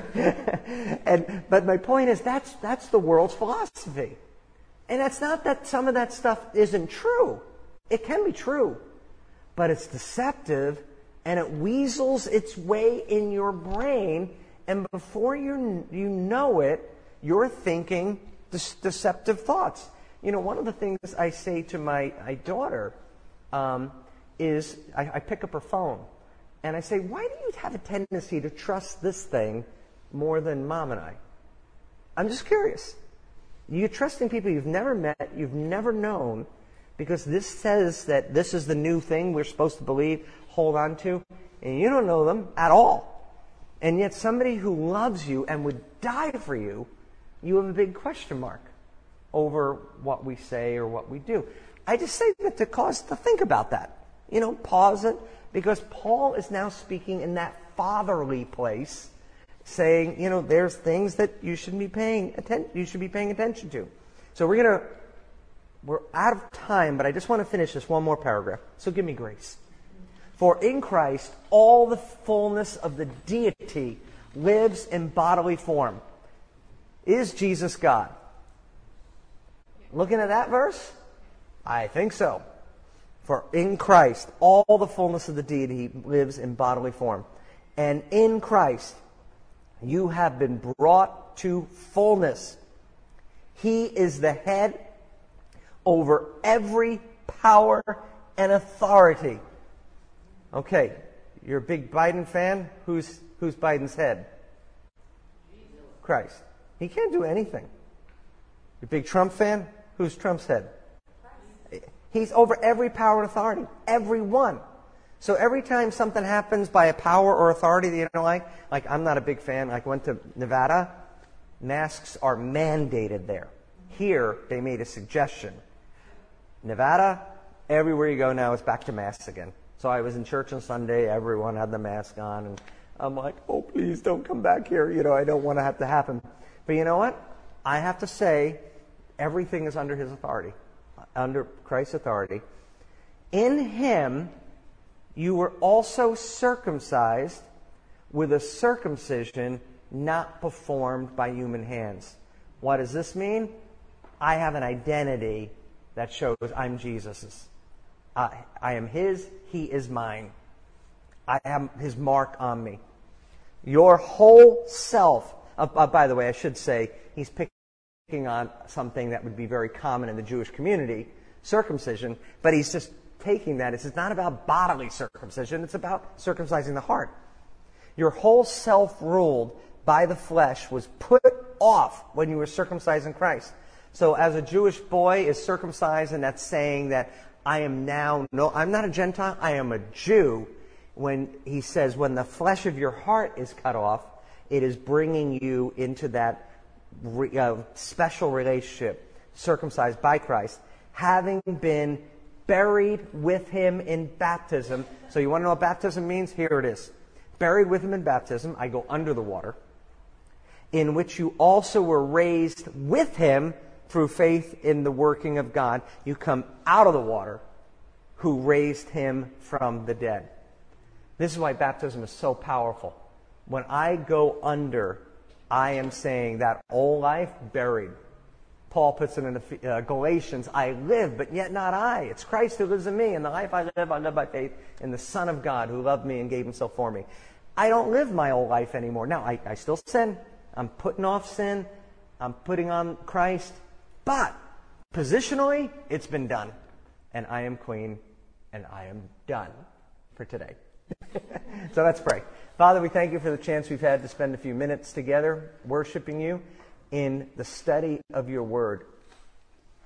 there. But my point is that's the world's philosophy. And it's not that some of that stuff isn't true. It can be true. But it's deceptive and it weasels its way in your brain. And before you know it, you're thinking deceptive thoughts. One of the things I say to my daughter is I pick up her phone. And I say, why do you have a tendency to trust this thing more than Mom and I? I'm just curious. You're trusting people you've never met, you've never known, because this says that this is the new thing we're supposed to believe, hold on to, and you don't know them at all. And yet somebody who loves you and would die for you, you have a big question mark over what we say or what we do. I just say that to cause to think about that. Pause it. Because Paul is now speaking in that fatherly place, saying, there's things that you should be paying attention to. So we're out of time, but I just want to finish this one more paragraph. So give me grace. For in Christ, all the fullness of the deity lives in bodily form. Is Jesus God? Looking at that verse? I think so. For in Christ, all the fullness of the deity lives in bodily form. And in Christ, you have been brought to fullness. He is the head over every power and authority. Okay, you're a big Biden fan. Who's Biden's head? Christ. He can't do anything. You're a big Trump fan. Who's Trump's head? He's over every power and authority. Every one. So every time something happens by a power or authority that you don't like I'm not a big fan. I went to Nevada. Masks are mandated there. Here, they made a suggestion. Nevada, everywhere you go now, it's back to masks again. So I was in church on Sunday. Everyone had the mask on. And I'm like, oh, please don't come back here. I don't want to have to happen. But you know what? I have to say, everything is under his authority. Under Christ's authority. In him, you were also circumcised with a circumcision not performed by human hands. What does this mean? I have an identity that shows I'm Jesus's. I am his, he is mine. I have his mark on me. Your whole self, by the way, I should say, he's picking on something that would be very common in the Jewish community, circumcision, but he's just taking that. It's not about bodily circumcision, it's about circumcising the heart. Your whole self ruled by the flesh was put off when you were circumcised in Christ. So as a Jewish boy is circumcised, and that's saying that I'm not a Gentile, I am a Jew. When he says, when the flesh of your heart is cut off, it is bringing you into that special relationship, circumcised by Christ, having been buried with him in baptism. So you want to know what baptism means? Here it is. Buried with him in baptism, I go under the water, in which you also were raised with him through faith in the working of God. You come out of the water, who raised him from the dead. This is why baptism is so powerful. When I go under, I am saying that old life buried. Paul puts it in the Galatians, I live, but yet not I. It's Christ who lives in me, and the life I live by faith in the Son of God who loved me and gave himself for me. I don't live my old life anymore. Now, I still sin. I'm putting off sin. I'm putting on Christ. But positionally, it's been done. And I am clean, and I am done for today. So let's pray. Father, we thank you for the chance we've had to spend a few minutes together worshiping you in the study of your word.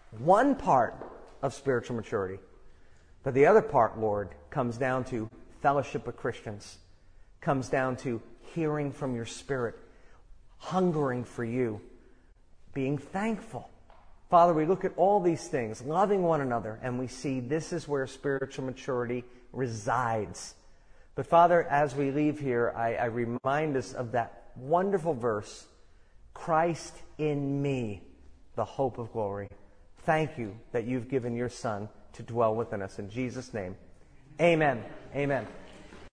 one part of spiritual maturity. But the other part, Lord, comes down to fellowship with Christians, comes down to hearing from your Spirit, hungering for you, being thankful. Father, we look at all these things, loving one another, and we see this is where spiritual maturity resides. But Father, as we leave here, I remind us of that wonderful verse, Christ in me, the hope of glory. Thank you that you've given your Son to dwell within us. In Jesus' name, amen. Amen.